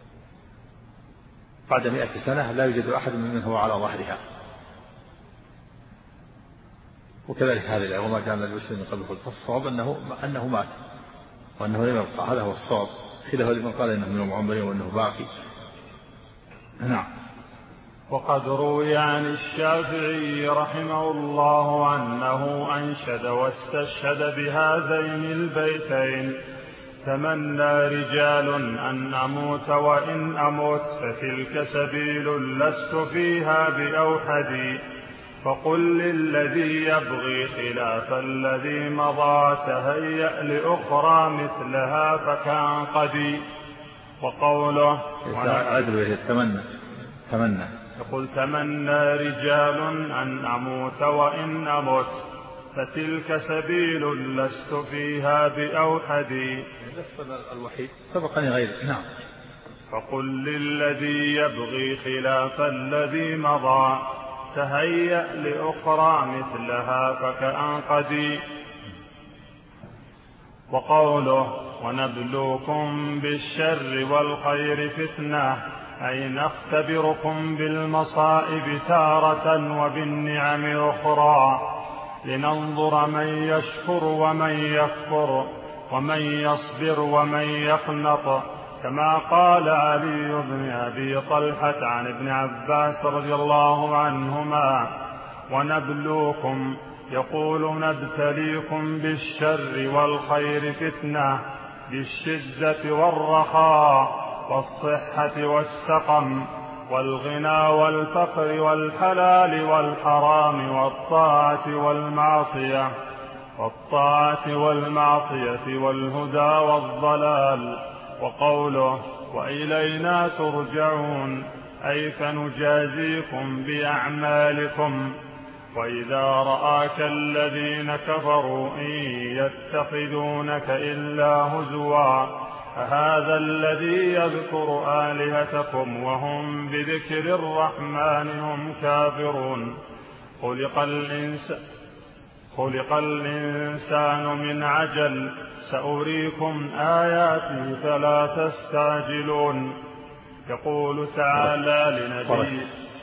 بعد مئة سنة لا يوجد أحد من هو على ظهرها. وكذلك هذه الآية وما جعلنا لبشر من قبله الخلد، فالصواب أنه أنه مات وأنه لم يبقى، هذا هو الصواب، خلاف لمن قال إنه من المعمرين وأنه باقي. نعم. وقد روي عن الشافعي رحمه الله أنه أنشد واستشهد بهذين البيتين: تمنى رجال أن أموت وإن أموت فتلك سبيل لست فيها بأوحدي، فقل للذي يبغي خلاف الذي مضى تهيأ لأخرى مثلها فكان قدي. وقوله تمنى تمنى يقول تمنى رجال أن أموت وإن أموت فتلك سبيل لست فيها بأوحدي. الوحيد سبقني غيره. نعم. فقل للذي يبغي خلاف الذي مضى تهيأ لأخرى مثلها فكأن قدي. وقوله ونبلوكم بالشر والخير فتنة أي نختبركم بالمصائب تارة وبالنعم أخرى لننظر من يشكر ومن يكفر ومن يصبر ومن يقنط، كما قال علي بن أبي طلحة عن ابن عباس رضي الله عنهما: ونبلوكم يقول نبتليكم بالشر والخير فتنة، بالشدة والرخاء والصحة والسقم والغنى والفقر والحلال والحرام والطاعة والمعصية والطاعة والمعصية والهدى والضلال. وقوله وإلينا ترجعون أي فنجازيكم بأعمالكم. وإذا رآك الذين كفروا إن يتخذونك إلا هزوا أهذا الذي يذكر آلهتكم وهم بذكر الرحمن هم كافرون. خلق الإنسان خلق الإنسان من عجل سأريكم آياتي فلا تستعجلون. يقول تعالى لنبيه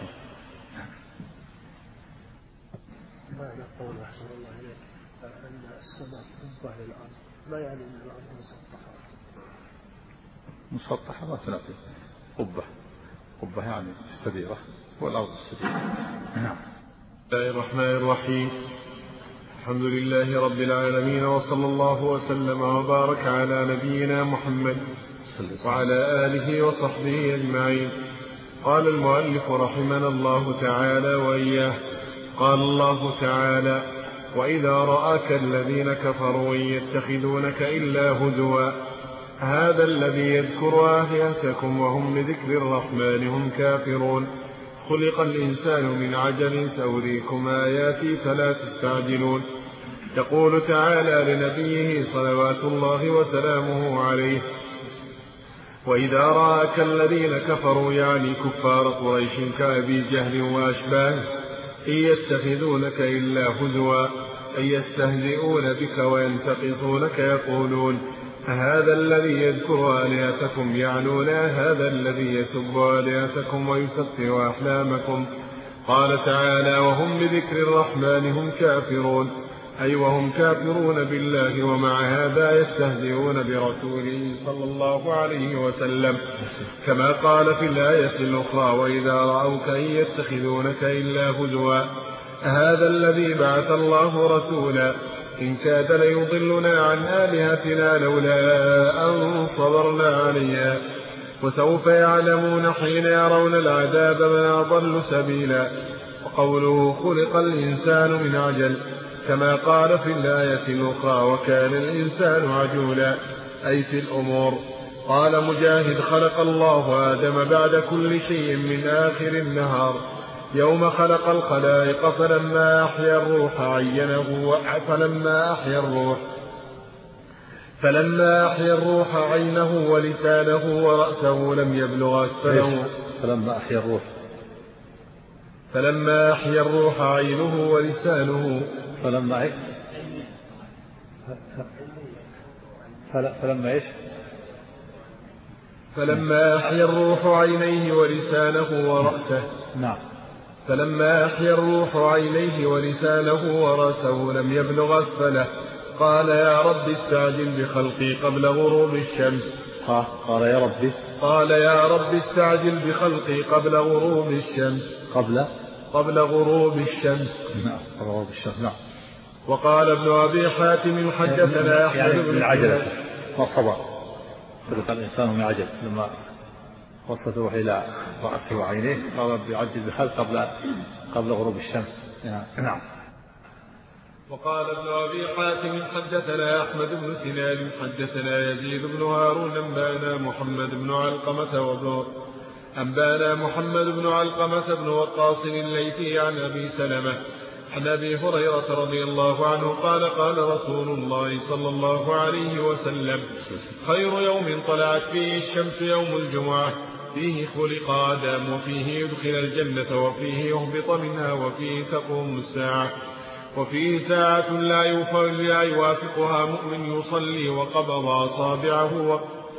ما يقول أحسن الله إليك أن السماء قبة للأرض، ما يعني أن الأرض مسطحة؟ مسطحة ما تنافي قبة، قبة يعني مستديرة والأرض مستديرة. نعم. بسم الله الرحمن الرحيم. الحمد لله رب العالمين، وصلى الله وسلم وبارك على نبينا محمد وعلى آله وصحبه أجمعين. قال المؤلف رحمنا الله تعالى وإياه: قال الله تعالى: وإذا رآك الذين كفروا يتخذونك إلا هزوا هذا الذي يذكر آلهتكم وهم بذكر الرحمن هم كافرون. خلق الإنسان من عجل سأريكم آياتي فلا تستعجلون. يقول تعالى لنبيه صلوات الله وسلامه عليه: وإذا رآك الذين كفروا يعني كفار قريش كأبي جهل وأشباهه إن يتخذونك إلا هزوا أي يستهزئون بك وينتقصونك يقولون أهذا الذي يذكر آلهتكم يعنون هذا الذي يسب آلهتكم ويسفه أحلامكم. قال تعالى: وهم بذكر الرحمن هم كافرون، أي وهم كافرون بالله ومع هذا يستهزئون برسوله صلى الله عليه وسلم، كما قال في الآية الأخرى: وإذا رأوك إن يتخذونك إلا هزوا هذا الذي بعث الله رسولا إن كاد ليضلنا عن آلهتنا لولا أن صبرنا عليها وسوف يعلمون حين يرون العذاب من أضل سبيلا. وقوله: خلق الإنسان من عجل، كما قال في الآية الأخرى: وكان الإنسان عجولا، أي في الأمور. قال مجاهد: خلق الله آدم بعد كل شيء من آخر النهار يوم خلق الخلائق فلما أحيا الروح عينه فلما أحيا الروح فلما أحيا الروح عينه ولسانه ورأسه لم يبلغ أسفله. فلما أحيا الروح فلما أحيا الروح عينه ولسانه فلما إيش فلما إيش فلما أحيا الروح عينيه ولسانه ورأسه. نعم. فلما أحيا الروح عينيه ولسانه ورأسه لم يبلغ أسفله قال: يا رب استعجل بخلقي قبل غروب الشمس. قال يا ربي قال يا رب استعجل بخلقي قبل غروب الشمس. قبل قبل غروب الشمس. نعم. قبل غروب الشمس. نعم. وقال ابن أبي حاتم حدثنا أحمد يعني بن من عجلة ما صبر، خلق الإنسان من عجل، لما وصلته إلى رأسه وعينيه قال رب يعجل بخلق قبل قبل غروب الشمس. نعم. وقال ابن أبي حاتم حدثنا أحمد بن سنان حدثنا يزيد بن هارون أنبانا محمد بن علقمة وابن أنبانا محمد بن علقمة بن وقاص الليثي عن أبي سلمة عن أبي هريرة رضي الله عنه قال: قال رسول الله صلى الله عليه وسلم: خير يوم طلعت فيه الشمس يوم الجمعة، فيه خلق آدم وفيه يدخل الجنة وفيه يهبط منها وفيه تقوم الساعة وفيه ساعة لا يوافقها مؤمن يصلي وقبض أصابعه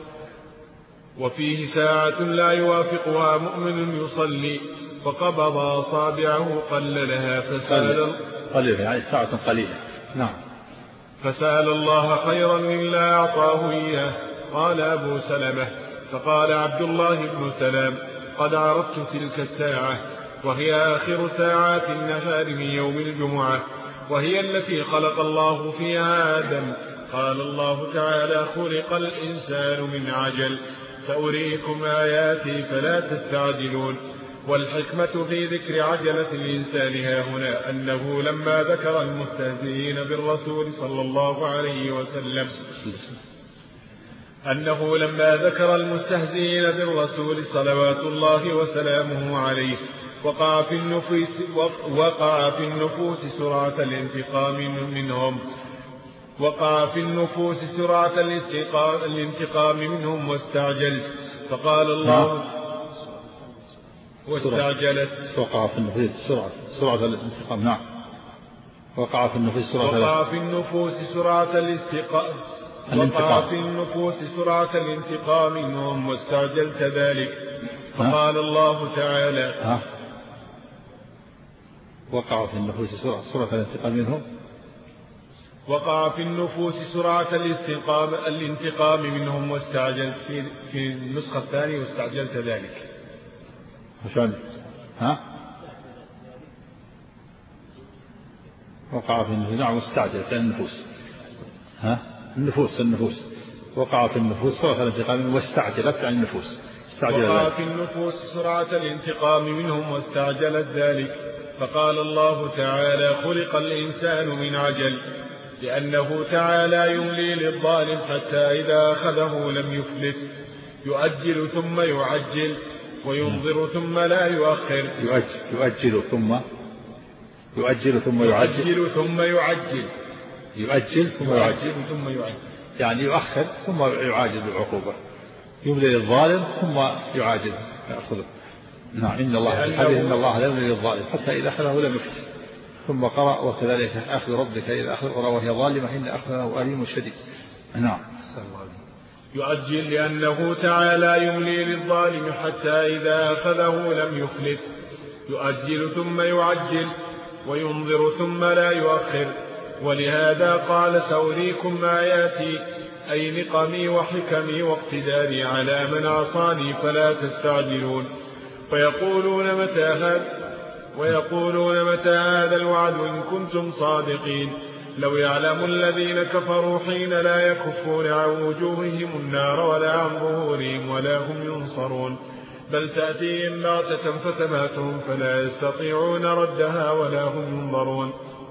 وفيه ساعة لا يوافقها مؤمن يصلي وقبض أصابعه قللها فسأل قليلة يعني ساعة قليلة. نعم. فسأل الله خيرا إلا أعطاه إياه. قال أبو سلمة: فقال عبد الله بن سلام: قد عرفت تلك الساعة، وهي آخر ساعات النهار من يوم الجمعة، وهي التي خلق الله فيها آدم. قال الله تعالى: خلق الإنسان من عجل، سأريكم آياتي فلا تستعجلون. والحكمة في ذكر عجلة الإنسان ها هنا أنه لما ذكر المستهزئين بالرسول صلى الله عليه وسلم أنه لما ذكر المستهزئين بالرسول صلوات الله وسلامه عليه وقع في النفوس وقع في النفوس سرعة الانتقام منهم وقع في النفوس سرعة الانتقام منهم واستعجلت. فقال الله: واستعجلت. وقع في النفوس سرعة سرعة الانتقام. نعم. وقع في النفوس سرعة وقع في النفوس سرعة الاستقام وقع في النفوس سرعة الانتقام منهم واستعجلت ذلك. فقال الله تعالى: ها؟ وقع في النفوس سرعة سرعة الانتقام منهم وقع في النفوس سرعة الاستقام الانتقام منهم واستعجلت في, في النسخة الثانية واستعجلت ذلك. وشان ها وقع في النفوس. نعم. واستعجلت النفوس. ها النفوس النفوس وقع في النفوس سرعة الانتقام واستعجلت عن النفوس. وقع في النفوس سرعة الانتقام منهم واستعجلت ذلك. فقال الله تعالى: خلق الإنسان من عجل، لأنه تعالى يملي للظالم حتى إذا أخذه لم يفلت، يؤجل ثم يعجل وينظر ثم لا يؤخر. يؤجل, يؤجل ثم يؤجل ثم يعجل يؤجل ثم يعجل يؤجل ثم يعجل ثم يعجل يعني يؤخر ثم يعاجل بالعقوبة، يملي للظالم ثم يعاجل يأخذه. نعم إن الله الحديث إن الله لا يملي للظالم حتى إذا أخذه لم يفلت. ثم قرأ وكذلك أخذ ربك إذا أخذ القرى وهي ظالمة إن أخذه أليم شديد. نعم. يؤجل لأنه تعالى يملي للظالم حتى إذا أخذه لم يفلت، يؤجل ثم يعجل وينظر ثم لا يؤخر. ولهذا قال سأريكم آياتي أي نقمي وحكمي واقتداري على من عصاني فلا تستعجلون. ويقولون متى هذا ويقولون متى هذا الوعد إن كنتم صادقين. لو يعلم الذين كفروا حين لا يكفون عن وجوههم النار ولا عن ظهورهم ولا هم ينصرون، بل تأتيهم بغتة فتبهتهم فلا يستطيعون ردها ولا هم ينظرون.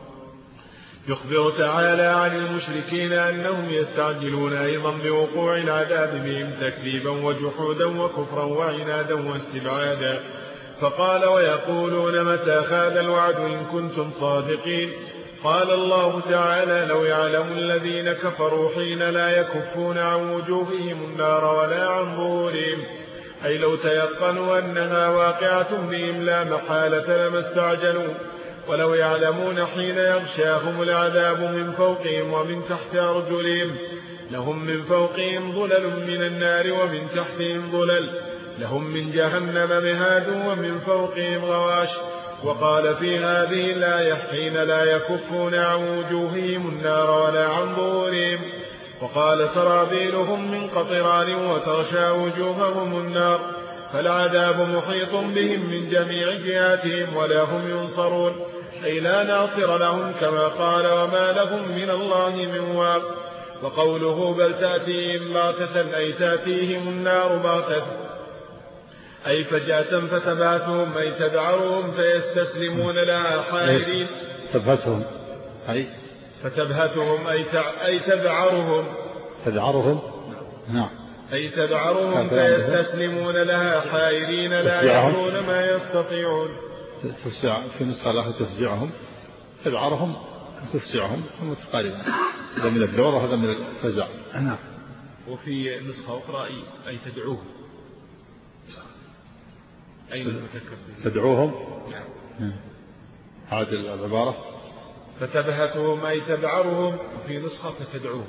يخبر تعالى عن المشركين أنهم يستعجلون أيضا بوقوع العذاب بهم تكذيبا وجحودا وكفرا وعنادا واستبعادا. فقال ويقولون متى هذا الوعد إن كنتم صادقين. قال الله تعالى لو يعلم الذين كفروا حين لا يكفون عن وجوههم النار ولا عن ظهورهم، أي لو تيقنوا أنها واقعة بهم لا محالة لما استعجلوا. ولو يعلمون حين يغشاهم العذاب من فوقهم ومن تحت أرجلهم، لهم من فوقهم ظلل من النار ومن تحتهم ظلل، لهم من جهنم مهاد ومن فوقهم غواش. وقال في هذه الآية حين لا يكفون عن وجوههم النار ولا عن ظهورهم. وقال سرابيلهم من قطران وتغشى وجوههم النار، فالعذاب محيط بهم من جميع جهاتهم ولا هم ينصرون، أي لا ناصر لهم كما قال وما لهم من الله من واق. وقوله بل تأتيهم بغتة أي تأتيهم النار بغتة أي فجأة فتبعثهم أي تدعرهم فيستسلمون لها حائرين. تبهتهم أي فتبهتهم أي أي تدعرهم تدعرهم نعم أي تدعرهم فيستسلمون لها حائرين لا يدرون ما يستطيعون. تفزع في نسخة الآخرة تفزعهم تدعرهم تفزعهم متقاربة، هذا من الدور وهذا من الفزع. نعم. وفي نسخة أخرى أي تدعوهم أين المتكبرين تدعوهم هذه العبارة فتبهتهم أي تدعرهم، وفي نسخة فتدعوهم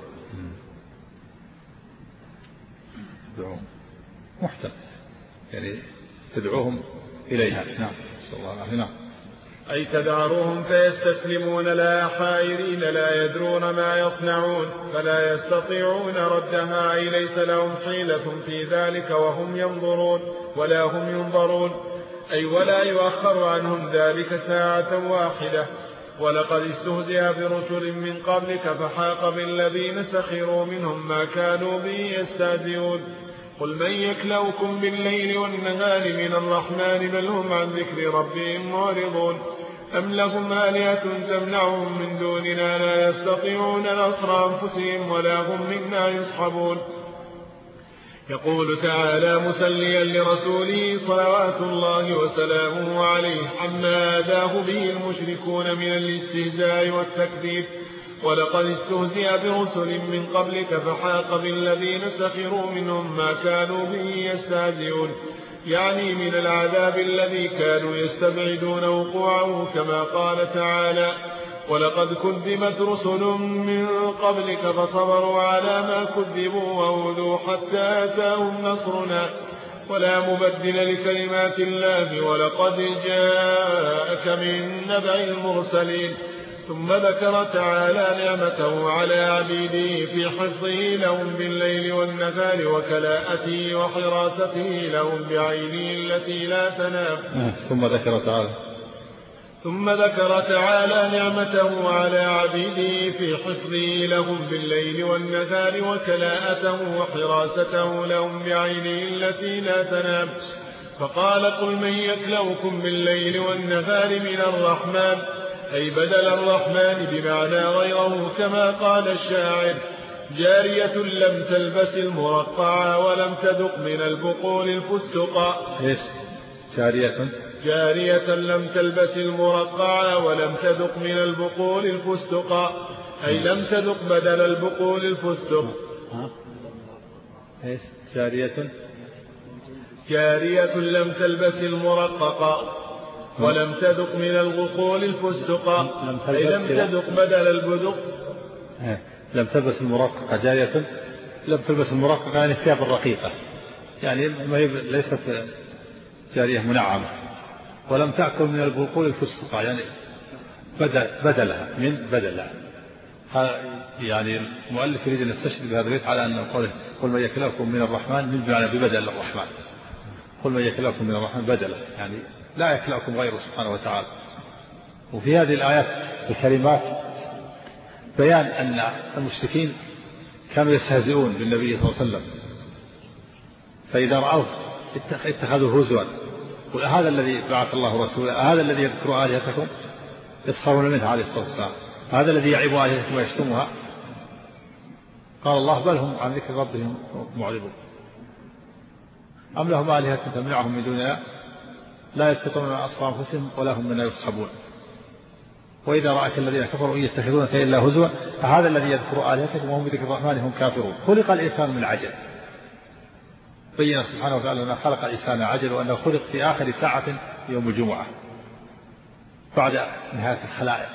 تدعوهم محتمل يعني تدعوهم إليها. نعم صلى الله عليه. نعم. أي تدعرهم فيستسلمون لا حائرين لا يدرون ما يصنعون فلا يستطيعون ردها، أي ليس لهم حيلة في ذلك وهم ينظرون ولا هم ينظرون، أي ولا يؤخر عنهم ذلك ساعة واحدة. ولقد استهزئ برسل من قبلك فحاق بالذين سخروا منهم ما كانوا به يستهزئون. قل من يكلؤكم بالليل والنهار من الرحمن بل هم عن ذكر ربهم معرضون. أم لهم آلهة تمنعهم من دوننا لا يستطيعون نصر أنفسهم ولا هم منا يصحبون. يقول تعالى مسليا لرسوله صلوات الله وسلامه عليه عما آذاه به المشركون من الاستهزاء والتكذيب. ولقد استهزئ برسل من قبلك فحاق بالذين سخروا منهم ما كانوا به يستهزئون، يعني من العذاب الذي كانوا يستبعدون وقوعه، كما قال تعالى ولقد كذبت رسل من قبلك فصبروا على ما كذبوا وأوذوا حتى أتاهم نصرنا ولا مبدل لكلمات الله ولقد جاءك من نبأ المرسلين. ثم ذكر تعالى نعمته على عبيده في حفظه لهم بالليل والنهار وكلاءته وحراسته لهم بعينه التي لا تنام. ثم ذكر تعالى ثم ذكر تعالى نعمته على عبيده في حفظه لهم بالليل والنهار وكلاءته وحراسته لهم بعينه التي لا تنام. فقال قل من يكلؤكم بالليل والنهار من الرحمن، أي بدل الرحمن بمعنى غيره، كما قال الشاعر جارية لم تلبس المرقعا ولم تذق من البقول الفستقا. إيش جارية؟ جارية لم تلبس المرقعا ولم تذق من البقول الفستقا، أي لم تذق بدل البقول الفستق. إيش جارية جارية لم تلبس المرقق ولم تذق من الغقول الفستق أي لم تذق بدل البدق. لم تلبس المرققة جارية لم تلبس المرققة يعني الثياب الرقيقة يعني ما هي ليست جارية منعمة. ولم تأكل من البقول الفستق يعني بدل بدلها من بدلها. يعني المؤلف يريد أن يستشهد بهذا البيت على أن قوله قل من يكلأكم من الرحمن من بمعنى ببدل الرحمن. قل من يكلأكم من الرحمن بدلا يعني لا يكلأكم غيره سبحانه وتعالى. وفي هذه الآيات الكريمات بيان أن المشركين كانوا يستهزئون بالنبي صلى الله عليه وسلم فإذا رأوه اتخذوا هزوا. قل هذا الذي بعث الله رسوله هذا الذي يذكر آلهتكم يسخرون منها عليه الصلاة والسلام هذا الذي يعيب آلهتكم ويشتمها. قال الله بل هم عن ذكر ربهم معرضون أم لهم آلهة تمنعهم من دوننا لا يستطيعون أصل أنفسهم ولا هم منا يصحبون. وإذا رأك الذين كفروا يتخذونك إلا هزوا هذا الذي يذكر آلهتكم وهم بذكر الرحمن هم كافرون. خلق الإنسان من عجل. بين سبحانه وتعالى أنه خلق الإنسان عجل وأنه خلق في آخر ساعة يوم الجمعة بعد نهاية الخلائق.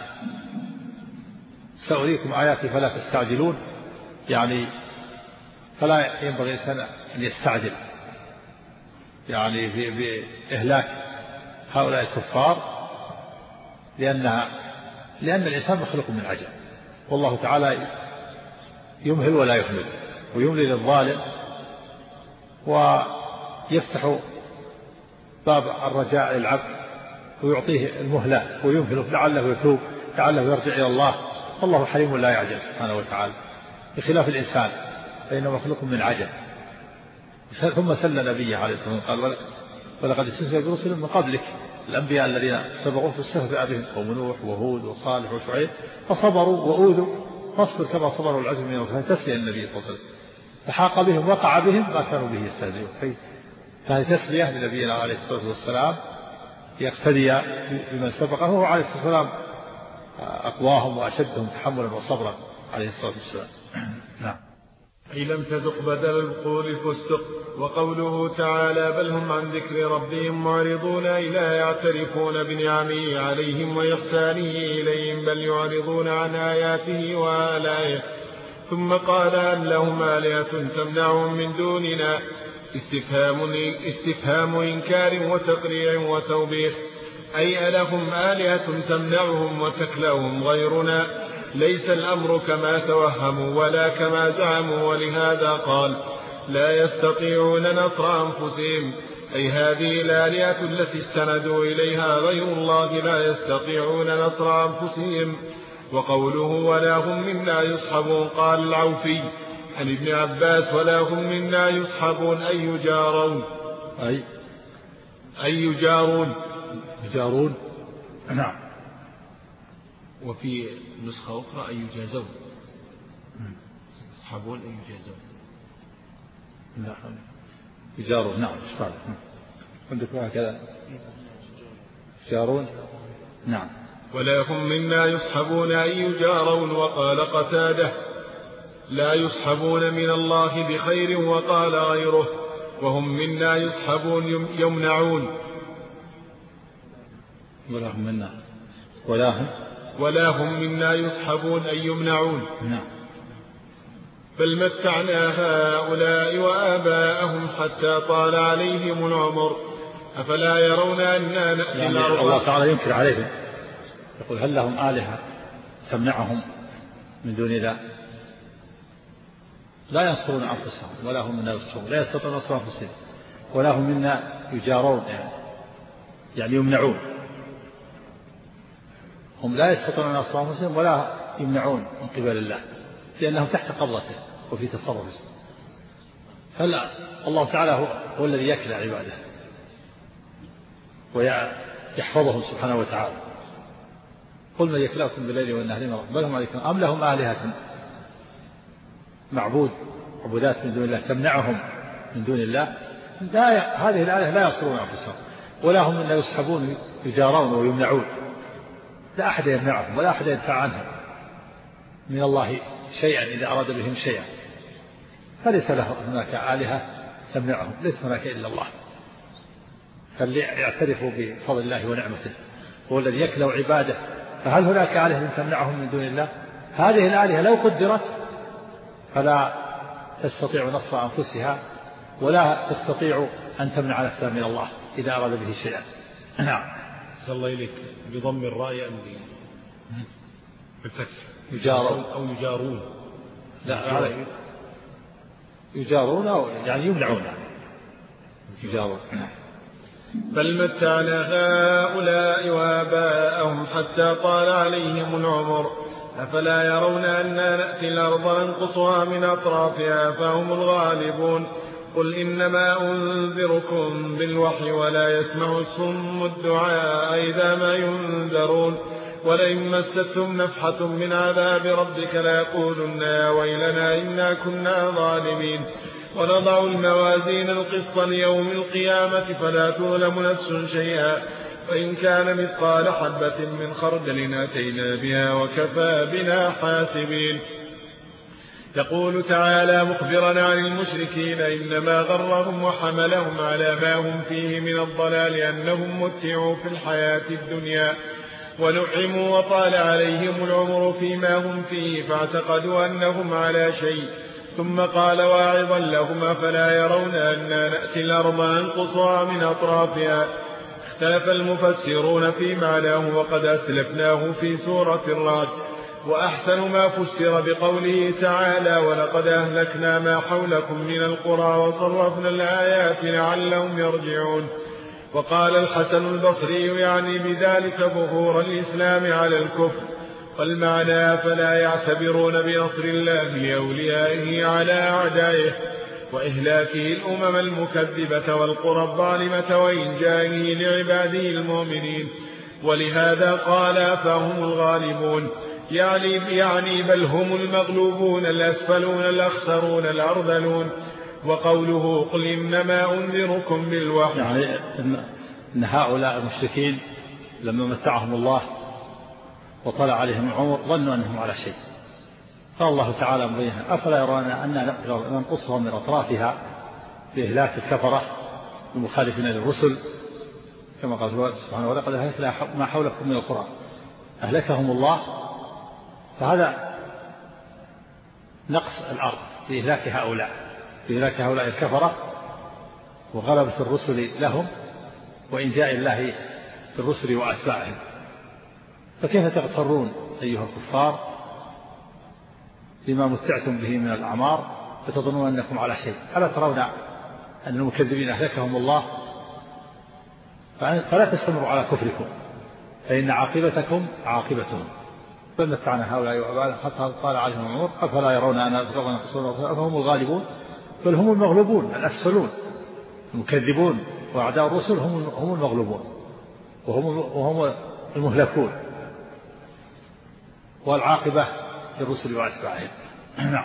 سأريكم آياتي فلا تستعجلون يعني فلا ينبغي الإنسان أن يستعجل يعني بإهلاك هؤلاء الكفار لأنها لأن الإنسان مخلوق من عجل والله تعالى يمهل ولا يهمل ويملي للظالم ويفتح باب الرجاء للعبد ويعطيه المهلة ويمهله لعله يتوب لعله يرجع إلى الله. والله حليم لا يعجل سبحانه وتعالى بخلاف الإنسان فإنه مخلوق من عجل. ثم سل نبيه عليه الصلاة والسلام قال ولقد استهزئ برسل من قبلك الأنبياء الذين سبقوا في استهزأ بهم قوم نوح وهود وصالح وشعيب فصبروا وأوذوا فاصبر كما صبروا العزم من الله تسلي النبي صلى الله عليه وسلم فحاق بهم وقع بهم ما كانوا به يستهزئون. فهذه تسلية لنبينا عليه الصلاة والسلام يقتدي بمن سبقه وهو عليه الصلاة والسلام أقواهم وأشدهم تحملا وصبرا عليه الصلاة والسلام. نعم. أي لم تذق بدل البقول الفستق. وقوله تعالى بل هم عن ذكر ربهم معرضون أي لا يعترفون بنعمه عليهم وإحسانه إليهم بل يعرضون عن آياته وآلائه. ثم قال أن لهم آلهة تمنعهم من دوننا استفهام, استفهام إنكار وتقريع وتوبيخ أي ألهم آلهة تمنعهم وتكلأهم غيرنا ليس الأمر كما توهموا ولا كما زعموا. ولهذا قال لا يستطيعون نصر أنفسهم أي هذه الآلهة التي استندوا إليها غير الله لا يستطيعون نصر أنفسهم. وقوله ولا هم منا يصحبون قال العوفي عن ابن عباس ولا هم منا يصحبون أي يجارون أي أي يجارون يجارون. نعم. وفي نسخة أخرى أي يجازون يصحبون أي يجازون. نعم يجارون. نعم إشكال عندك هكذا يجارون. نعم. ولا هم منا يصحبون أي يجارون. وقال قتادة لا يصحبون من الله بخير. وقال غيره وهم منا يصحبون يمنعون. ولا هم منا ولا هم ولا هم منا يصحبون أي يمنعون. نعم. بل متعنا هؤلاء وآباءهم حتى طال عليهم العمر أفلا يرون أننا نأتي يعني الأرض. الله تعالى ينكر عليهم يقول هل لهم آلهة تمنعهم من دون الله لا ينصرون أنفسهم ولا هم منا يصحبون لا يستطيعون نصر أنفسهم ولا هم منا يجارون يعني, يعني يمنعون. هم لا يستطيعون نصر أنفسهم ولا يمنعون من قبل الله لأنهم تحت قبضته وفي تصرفه. فلا الله تعالى هو, هو الذي يكلى عباده ويحفظهم سبحانه وتعالى. قل من يكلأكم بالليل والنهار من رحمة بل هم عليكم أم لهم آلهة معبود عبودات من دون الله تمنعهم من دون الله لا هذه الآلهة لا ينصرون أنفسهم ولا هم منا يصحبون يجارون ويمنعون لا أحد يمنعهم ولا أحد يدفع عنهم من الله شيئا إذا أراد بهم شيئا، فليس له هناك آلهة تمنعهم، ليس هناك إلا الله، فليعترفوا بفضل الله ونعمته، هو الذي يكلأ عباده. فهل هناك آلهة تمنعهم من دون الله؟ هذه الآلهة لو قدرت فلا تستطيع نصر أنفسها ولا تستطيع أن تمنع نفسها من الله إذا أراد به شيئا. نعم. صلى الله إليك بضم الراء أم بالفتح؟ يجارون أو يجارون؟ لا، يجارون أو يعني يمنعون، يجارون. بل متعنا هؤلاء وآباءهم حتى طال عليهم العمر أفلا يرون أنا نأتي الأرض ننقصها من أطرافها فهم الغالبون. قل إنما أنذركم بالوحي ولا يسمع الصم الدعاء إذا ما ينذرون. ولئن مستهم نفحة من عذاب ربك ليقولن يا ويلنا إنا كنا ظالمين. ونضع الموازين القسط ليوم القيامة فلا تظلم نفس شيئا وإن كان مثقال حبة من خردل أتينا بها وكفى بنا حاسبين. يقول تعالى مخبرا عن المشركين إنما غرهم وحملهم على ما هم فيه من الضلال أنهم متعوا في الحياة الدنيا ونعموا وطال عليهم العمر فيما هم فيه فاعتقدوا أنهم على شيء. ثم قال واعظا لهم أفلا يرون أنا نأتي الأرض ننقصها من أطرافها. اختلف المفسرون في معناه وقد أسلفناه في سورة الرعد. وأحسن ما فسر بقوله تعالى ولقد أهلكنا ما حولكم من القرى وصرفنا الآيات لعلهم يرجعون. وقال الحسن البصري يعني بذلك ظهور الإسلام على الكفر، والمعنى فلا يعتبرون بنصر الله لأوليائه على أعدائه وإهلاكه الأمم المكذبة والقرى الظالمة وإنجائه لعباده المؤمنين. ولهذا قال فهم الغالبون يعني, يعني بل هم المغلوبون الأسفلون الأخسرون الأرذلون. وقوله قل إنما أنذركم بالوحي يعني إن هؤلاء المشركين لما متعهم الله وطلع عليهم العمر ظنوا أنهم على شيء، فالله تعالى مبينها أفلا يرون أننا ننقصها من أطرافها بإهلاك الكفرة المخالفين للرسل كما قال سبحانه ولقد أهلكنا ما حولكم من القرى أهلكهم الله. فهذا نقص الأرض بإهلاك هؤلاء بإهلاك هؤلاء الكفرة وغلبة الرسل لهم وإنجاء الله في الرسل وأتباعهم. فكيف تغترون أيها الكفار بما متعتم به من الأعمار فتظنون أنكم على شيء؟ ألا ترون أن المكذبين أهلكهم الله؟ فلا تستمروا على كفركم فإن عاقبتكم عاقبتهم. بل متعنا هؤلاء وآباءهم حتى طال عليهم العمر أفلا يرون أن أتبعنا فهم الغالبون بل هم المغلوبون الأسفلون. المكذبون وأعداء الرسل هم هم المغلوبون وهم وهم المهلكون، والعاقبة للرسل وأتباعهم. نعم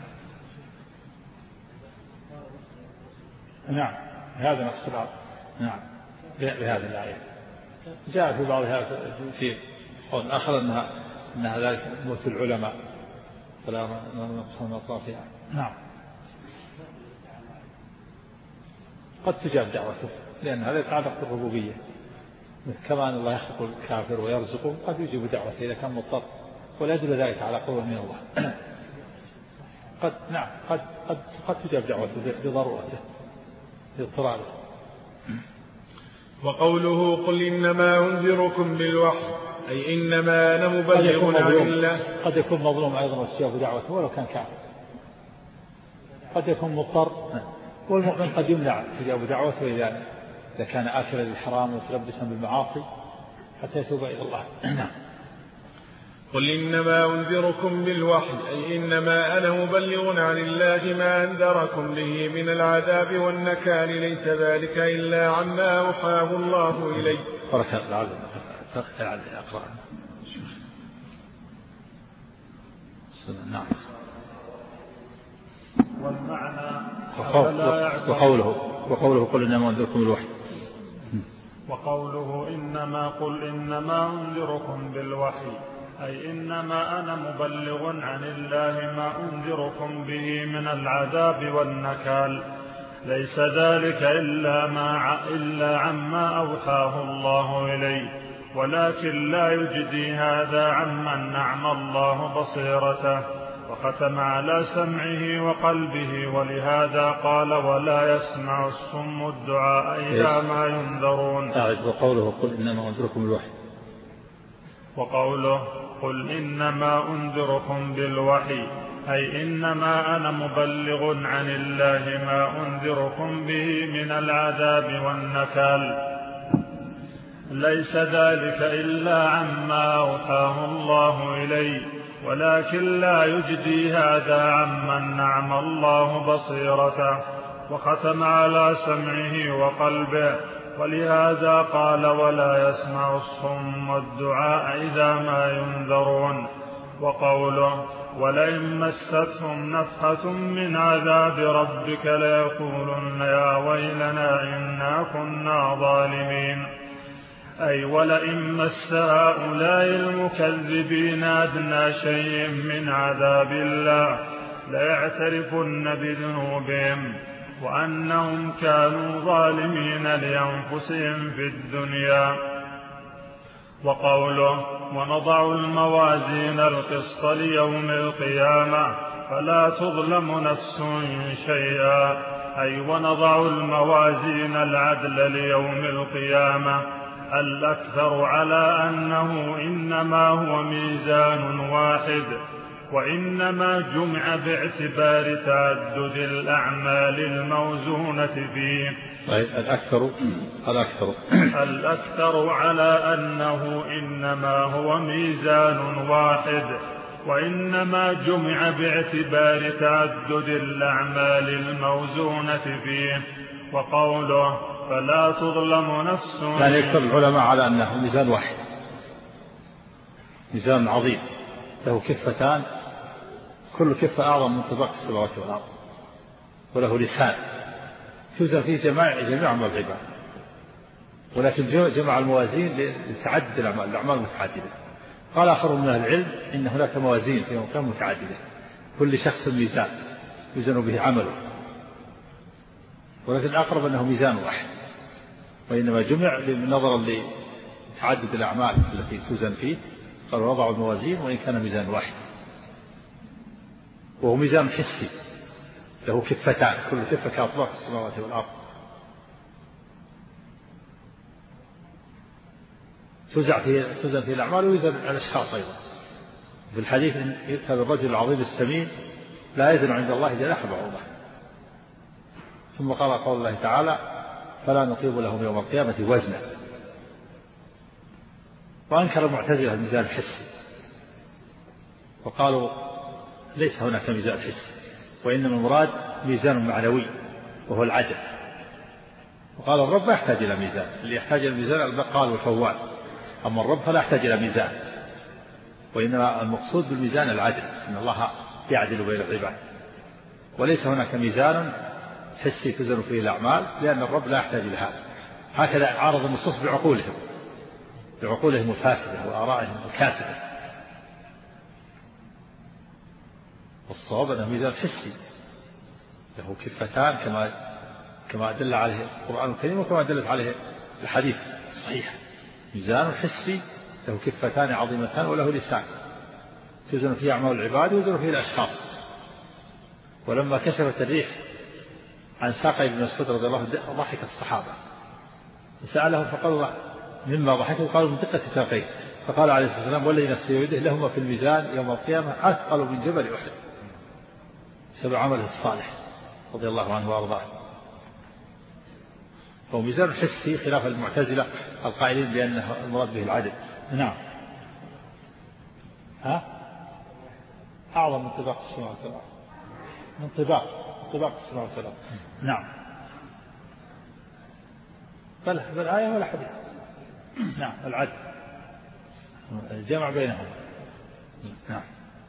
نعم هذا نفس الأمر. نعم بهذه الآية جاء في بعضها في قول آخر أنها أنها ذلك موت العلماء فلا نقصهم أطرافها. نعم قد تجاب دعوته لأن هذا يتعلق بالربوبية كما أن الله يخلق الكافر ويرزقه قد يجيب دعوته إذا كان مضطر ولا يدل ذلك على قوة من الله. قد نعم قد قد قد تجاب دعوته بضرورته باضطراره. وقوله قل إنما أنذركم بالوحي أي إنما أنا مبلغ عن الله. قد يكون مظلوم أيضا واستجاب دعوته ولو كان كافر، قد يكون مضطر، والمؤمن قد يمنع استجاب دعوته إذا إذا كان آكلا للحرام ومتلبسا بالمعاصي حتى يتوب إلى الله. قل إنما أنذركم بالوحي أي إنما أنا مبلغ عن الله ما أنذركم به من العذاب والنكال ليس ذلك إلا عما أوحاه الله إلي. بركة لعل لعل أقرأ. نعم. والمعنى وقوله وقوله قل إنما أنذركم بالوحي. وقوله إنما قل إنما أنذركم بالوحي أي إنما أنا مبلغ عن الله ما أنذركم به من العذاب والنكال، ليس ذلك إلا, ما إلا عما أوحاه الله إلي، ولكن لا يجدي هذا عمن نعم الله بصيرته، وختم على سمعه وقلبه، ولهذا قال ولا يسمع الصم الدعاء إذا ما ينذرون. وقوله قل إنما أنذركم بالوحي، وقوله قل إنما أنذركم بالوحي أي إنما أنا مبلغ عن الله ما أنذركم به من العذاب والنكال، ليس ذلك إلا عما أوحاه الله إلي، ولكن لا يجدي هذا عمن نعم الله بصيرته، وختم على سمعه وقلبه، ولهذا قال ولا يسمع الصم الدعاء إذا ما ينذرون. وقوله ولئن مستهم نفحة من عذاب ربك ليقولن يا ويلنا إنا كنا ظالمين، أي ولئن مس هؤلاء المكذبين أدنى شيء من عذاب الله ليعترفن بذنوبهم وأنهم كانوا ظالمين لأنفسهم في الدنيا. وقوله ونضع الموازين القسط ليوم القيامة فلا تظلم نفس شيئا، أي ونضع الموازين العدل ليوم القيامة، الأكثر على أنه إنما هو ميزان واحد، وإنما جمع باعتبار تعدد الأعمال الموزونة فيه. الأكثر الأكثر الأكثر على أنه إنما هو ميزان واحد، وإنما جمع باعتبار تعدد الأعمال الموزونة فيه. وقوله فلا تظلم نفس، يعني يكتب العلماء على أنه ميزان واحد، ميزان عظيم له كفتان، كل كفة أعظم من طباق السماوات والأرض، وله لسان توزن فيه جميع جميع أعمال العباد، ولكن جمع الموازين لتعدد الأعمال، الأعمال متعددة. قال آخر من أهل العلم إن هناك موازين في مقام متعددة، كل شخص ميزان يوزن به عمله، ولكن الأقرب أنه ميزان واحد، وإنما جمع نظرا لتعدد الأعمال التي توزن فيه، قالوا وضعوا الموازين وإن كان ميزان واحد، وهو ميزان حسي له كفتان، كل كفة كأطباق السماوات والأرض، توزع فيه توزن فيه الأعمال ويوزن الأشخاص أيضا. في الحديث إن يكتب الرجل العظيم السمين لا يزن عند الله جناح بعوضة. ثم قال قول الله تعالى فلا نقيم لهم يوم القيامة وزنا. وأنكر المعتزلة الميزان الحسي، وقالوا ليس هناك ميزان حسي، وإنما المراد ميزان معنوي وهو العدل. وقال الرب لا يحتاج إلى ميزان، اللي يحتاج إلى ميزان البقال والفوال، أما الرب فلا يحتاج إلى ميزان، وإنما المقصود بالميزان العدل، إن الله يعدل بين العباد، وليس هناك ميزان حسي تزن فيه الأعمال، لأن الرب لا يحتاج إلى هذا. هكذا عارض النصوص بعقولهم بعقولهم الفاسدة وآرائهم الكاسدة. والصواب أنه ميزان حسي له كفتان كما كما دل عليه القرآن الكريم وكما دلت عليه الحديث الصحيح، ميزان حسي له كفتان عظيمتان وله لسان توزن فيه أعمال العباد ويوزن فيه الأشخاص. ولما كشفت الريح عن ساق ابن مسعود رضي الله عنه ضحك الصحابة، فسألهم فقالوا مما ضحكوا؟ قالوا من دقة ساقيه، فقال عليه الصلاة والسلام والذي نفسي بيده لهما في الميزان يوم القيامة أثقل من جبل أحد، بسبب عمله الصالح رضي الله عنه وأرضاه. فهو ميزان حسي خلاف المعتزلة القائلين بأنه المراد به العدل. نعم. ها؟ أعظم من طباق السماوات والأرض، من طباق طباق السماوات والأرض. نعم. بل بل آية ولا حديث. نعم العدل، الجمع بينهم. نعم.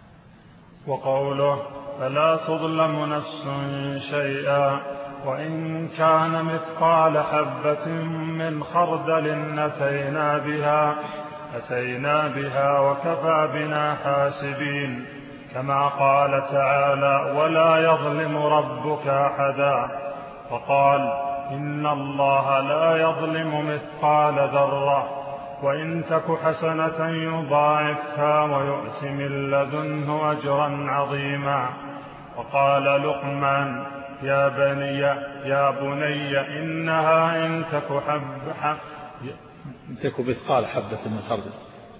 وقوله فلا تظلم نفس شيئا وإن كان مثقال حبة من خردل أتينا بها أتينا بها وكفى بنا حاسبين، كما قال تعالى: ولا يظلم ربك أحدا. وقال: إن الله لا يظلم مثقال ذرة وإن تك حسنة يضاعفها ويؤت من لدنه أجرا عظيما. وقال لقمان: يا بني يا بني إنها إن تك حب حب إن تك مثقال حبة من خردل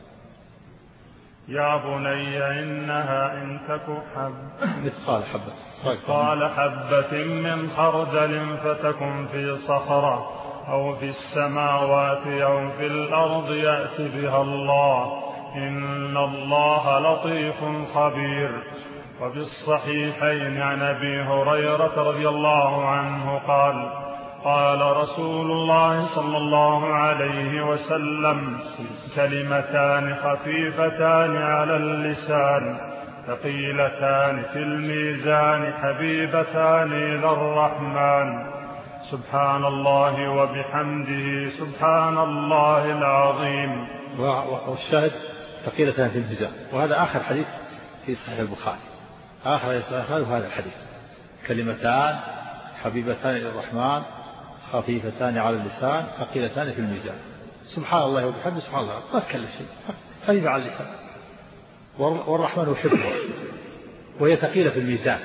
يا بني إنها إن تك حب مثقال حبة مثقال حبة من خردل فتكن في صخرة أو في السماوات أو في الأرض يأت بها الله، إن الله لطيف خبير. وفي الصحيحين عن أبي هريرة رضي الله عنه قال: قال رسول الله صلى الله عليه وسلم: كلمتان خفيفتان على اللسان ثقيلتان في الميزان حبيبتان إلى الرحمن، سبحان الله وبحمده سبحان الله العظيم. والشاهد ثقيلتان في الميزان، وهذا آخر حديث في صحيح البخاري، آخر حديث في البخاري وهذا الحديث: كلمتان حبيبتان إلى الرحمن خفيفتان على اللسان ثقيلتان في الميزان، سبحان الله وبحمده سبحان الله. ما تكلف شيء، خفيفة على اللسان، والرحمن يحبه، وهي ثقيلة في الميزان.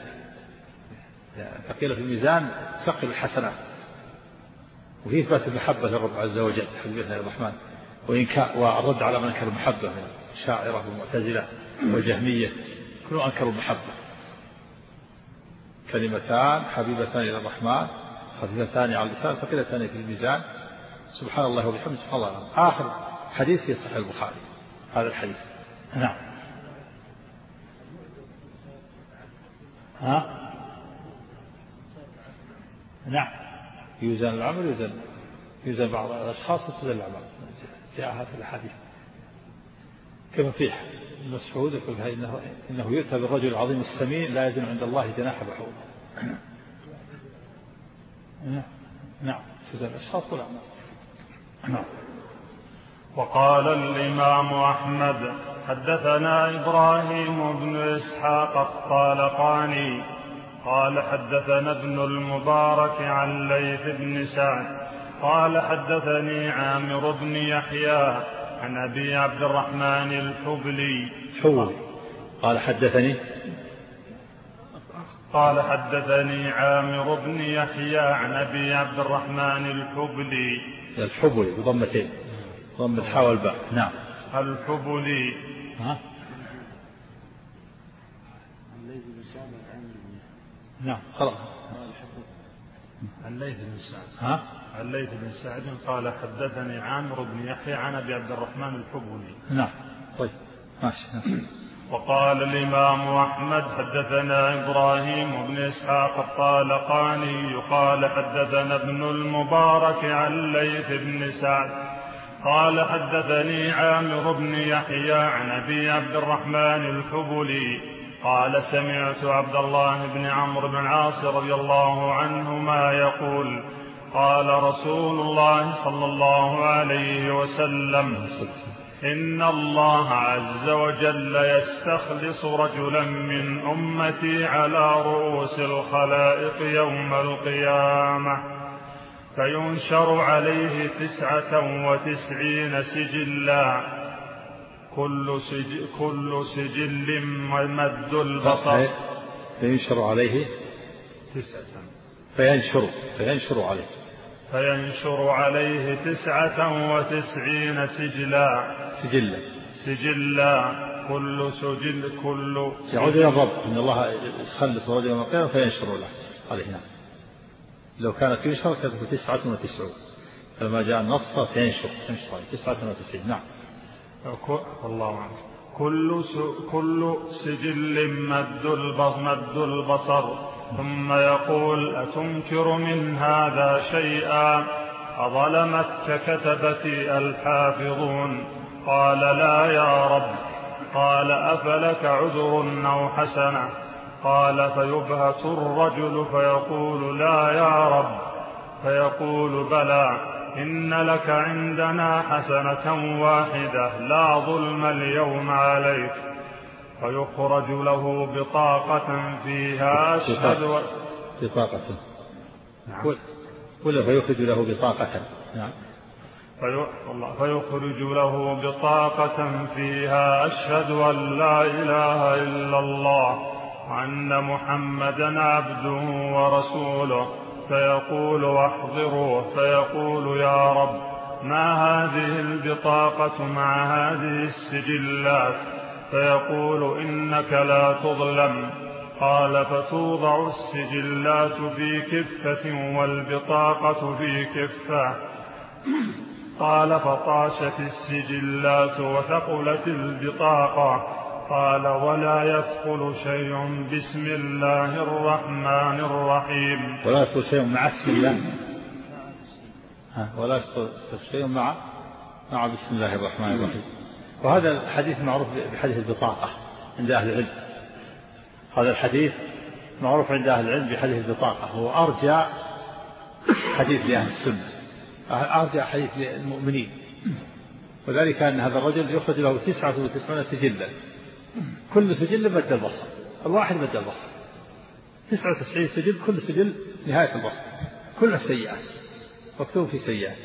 ثقيلة في الميزان ثقل الحسنات، وفي إثبات المحبة للرب عز وجل حبيبتنا الرحمن، وإن كان والرد على من أنكر المحبة من الشاعرة والمعتزلة والجهمية، كلهم أنكروا المحبة. كلمتان حبيبتان إلى الرحمن خفيفتان على اللسان ثقيلتان في الميزان، سبحان الله وبحمده سبحان الله. آخر حديث في صحيح البخاري هذا الحديث. نعم. ها؟ نعم. يوزن العمل يوزن يوزن بعض الأشخاص وتوزن الأعمال، جاء هذا الحديث كما فيه مسعود يقول إنه إنه يؤتى بالرجل العظيم السمين لا يزن عند الله جناح بعوض. نعم. توزن الأشخاص والأعمال. نعم. وقال الإمام أحمد: حدثنا إبراهيم بن إسحاق الطالقاني قال حدثنا ابن المبارك عن ليث بن سعد قال حدثني عامر بن يحيى عن أبي عبد الرحمن الحبلي قال حدثني قال حدثني عامر بن يحيى عن أبي عبد الرحمن الحبلي الحبلي بضمتين، ضم الحاء والباء. نعم. الحبلي. ها؟ نعم. خلاص. الليث بن سعد. ها؟ الليث بن سعد قال حدثني عامر بن يحيى عن أبي عبد الرحمن الحبلي. نعم. طيب ماشي. وقال الإمام أحمد: حدثنا إبراهيم بن إسحاق الطالقاني قال حدثنا ابن المبارك عن ليث بن سعد قال حدثني عامر بن يحيى عن أبي عبد الرحمن الحبلي قال سمعت عبد الله بن عمرو بن العاص رضي الله عنهما يقول: قال رسول الله صلى الله عليه وسلم: إن الله عز وجل يستخلص رجلا من أمتي على رؤوس الخلائق يوم القيامة فينشر عليه تسعة وتسعين سجلا كل سجل, كل سجل مد البصر. فينشر عليه تسعة فينشر فينشر عليه فينشر عليه تسعة وتسعين سجلا سجلا سجلا كل سجل كل يعود إلى الرب إن الله يخلص رجلا من القيامة فينشر له عليه. نعم. لو كانت ينشر كانت تسعة وتسعون، فلما جاء النص فينشر ينشر عليه تسعة وتسعين. نعم. الله عنه. كل كل سجل مد البصر مد البصر ثم يقول: أتنكر من هذا شيئا؟ أظلمتك كتبتي الحافظون؟ قال: لا يا رب. قال: أفلك عذر أو حسنة؟ قال: فيبهت الرجل فيقول: لا يا رب. فيقول: بلى. إن لك عندنا حسنة واحدة لا ظلم اليوم عليك، فيخرج له بطاقة فيها أشهد و... بطاقة ولا فيخرج له بطاقة. نعم. فيخرج له بطاقة فيها أشهد أن لا إله إلا الله وأن محمدا عبده ورسوله، فيقول واحضروه، فيقول يا رب ما هذه البطاقة مع هذه السجلات؟ فيقول إنك لا تظلم. قال فتوضع السجلات في كفة والبطاقة في كفة. قال فطاشت السجلات وثقلت البطاقة. قال ولا يثقل شيء بسم الله الرحمن الرحيم. ولا يثقل شيء مع اسم الله، ولا يثقل شيء مع مع بسم الله الرحمن الرحيم. وهذا الحديث معروف بحديث البطاقة عند أهل العلم. هذا الحديث معروف عند أهل العلم بحديث البطاقة، هو أرجع حديث لأهل السنة، أرجع حديث للمؤمنين. وذلك أن هذا الرجل يخرج له تسعة وتسعون سجلا، كل سجل مد البصر، الواحد مد البصر، تسعة وتسعين سجل، كل سجل نهاية البصر، كل سيئات مكتوب في سيئات.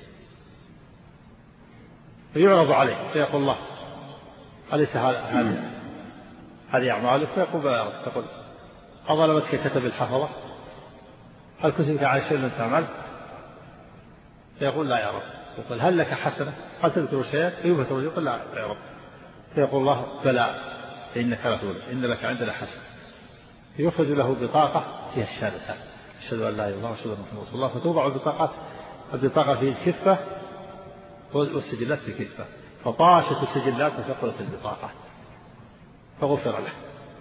فيعرض عليه فيقول الله أليس هذه هذه أعمالك؟ فيقول بلى يا رب. تقول أظلمتك كتب الحفظة؟ هل كتبك على شيء لم تعمل؟ فيقول لا يا رب. يقول هل لك حسنة؟ هل تذكر شيئا؟ فيقول يقول لا يا رب. فيقول الله بلى إنك لا تظلم، إن لك عندنا حسنة. يخرج له بطاقة فيها الشهادتان أشهد أن لا إله إلا الله وأشهد أن محمدا رسول الله. فتوضع البطاقات البطاقة في الكفة والسجلات في الكفة، فطاشت السجلات وثقلت البطاقة فغفر له.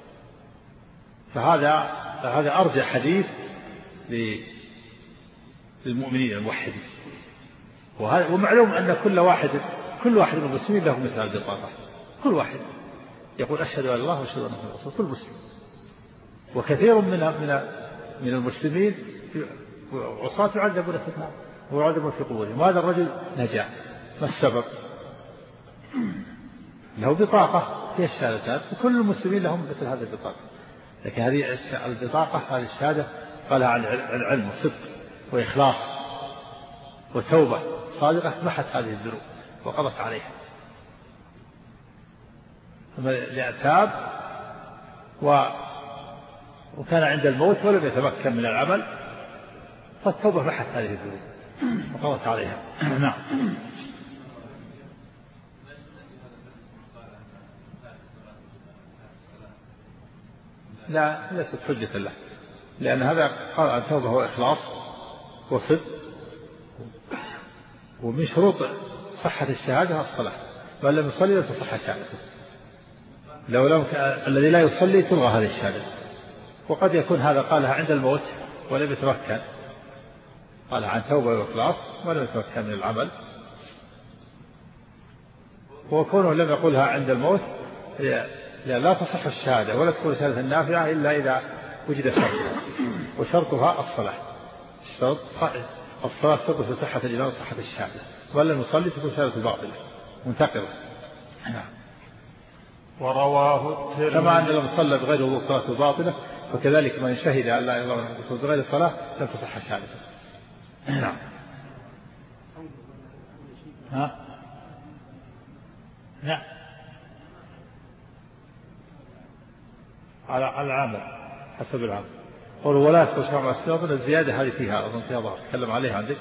فهذا هذا أرجع حديث للمؤمنين الموحدين. ومعلوم أن كل واحد كل واحد من المسلمين له مثل هذه البطاقة، كل واحد يقول أشهد أن الله وأشهد أن محمدا رسول الله، كل مسلم. وكثير من من من المسلمين عصاة يعذبون في النار ويعذبون في قبورهم، وهذا الرجل نجا. ما السبب؟ له بطاقة فيها الشهادتان، وكل المسلمين لهم مثل هذه البطاقة. لكن هذه البطاقة هذه الشهادة قالها عن علم وصدق وإخلاص وتوبة صادقة محت هذه الذنوب وقضت عليها. ثم لأتاب و وكان عند الموت ولم يتمكن من العمل، فالتوبة محت هذه الذنوب وقضت عليها. نعم. لا ليست حجة له، لأن هذا قال التوبة هو إخلاص وصدق، ومن شروط صحة الشهادة الصلاة، وإن لم يصلي لا تصح شهادته. لو لم الذي لا يصلي تلغى هذه الشهادة. وقد يكون هذا قالها عند الموت ولم يتمكن، قالها عن توبة وإخلاص ولم يتمكن من العمل. وكونه لم يقولها عند الموت لا تصح الشهادة ولا تكون شهادة نافعة إلا إذا وجد شرطها، وشرطها الصلاة. الشرط الصلاة شرط في صحة الإيمان وصحة الشهادة، ولا نصلي تكون شهادة باطلة منتقضة. ورواه الترمذي كما أن لو صلى بغير وضوء صلاته باطلة، فكذلك من شهد أن لا إله إلا الله بغير صلاة لم تصح شهادته. نعم. ها؟ نعم. على على العمل حسب العمل. قول ولا يدخل شرع مع أظن الزيادة هذه فيها أظن فيها ضعف، تكلم عليها عندك.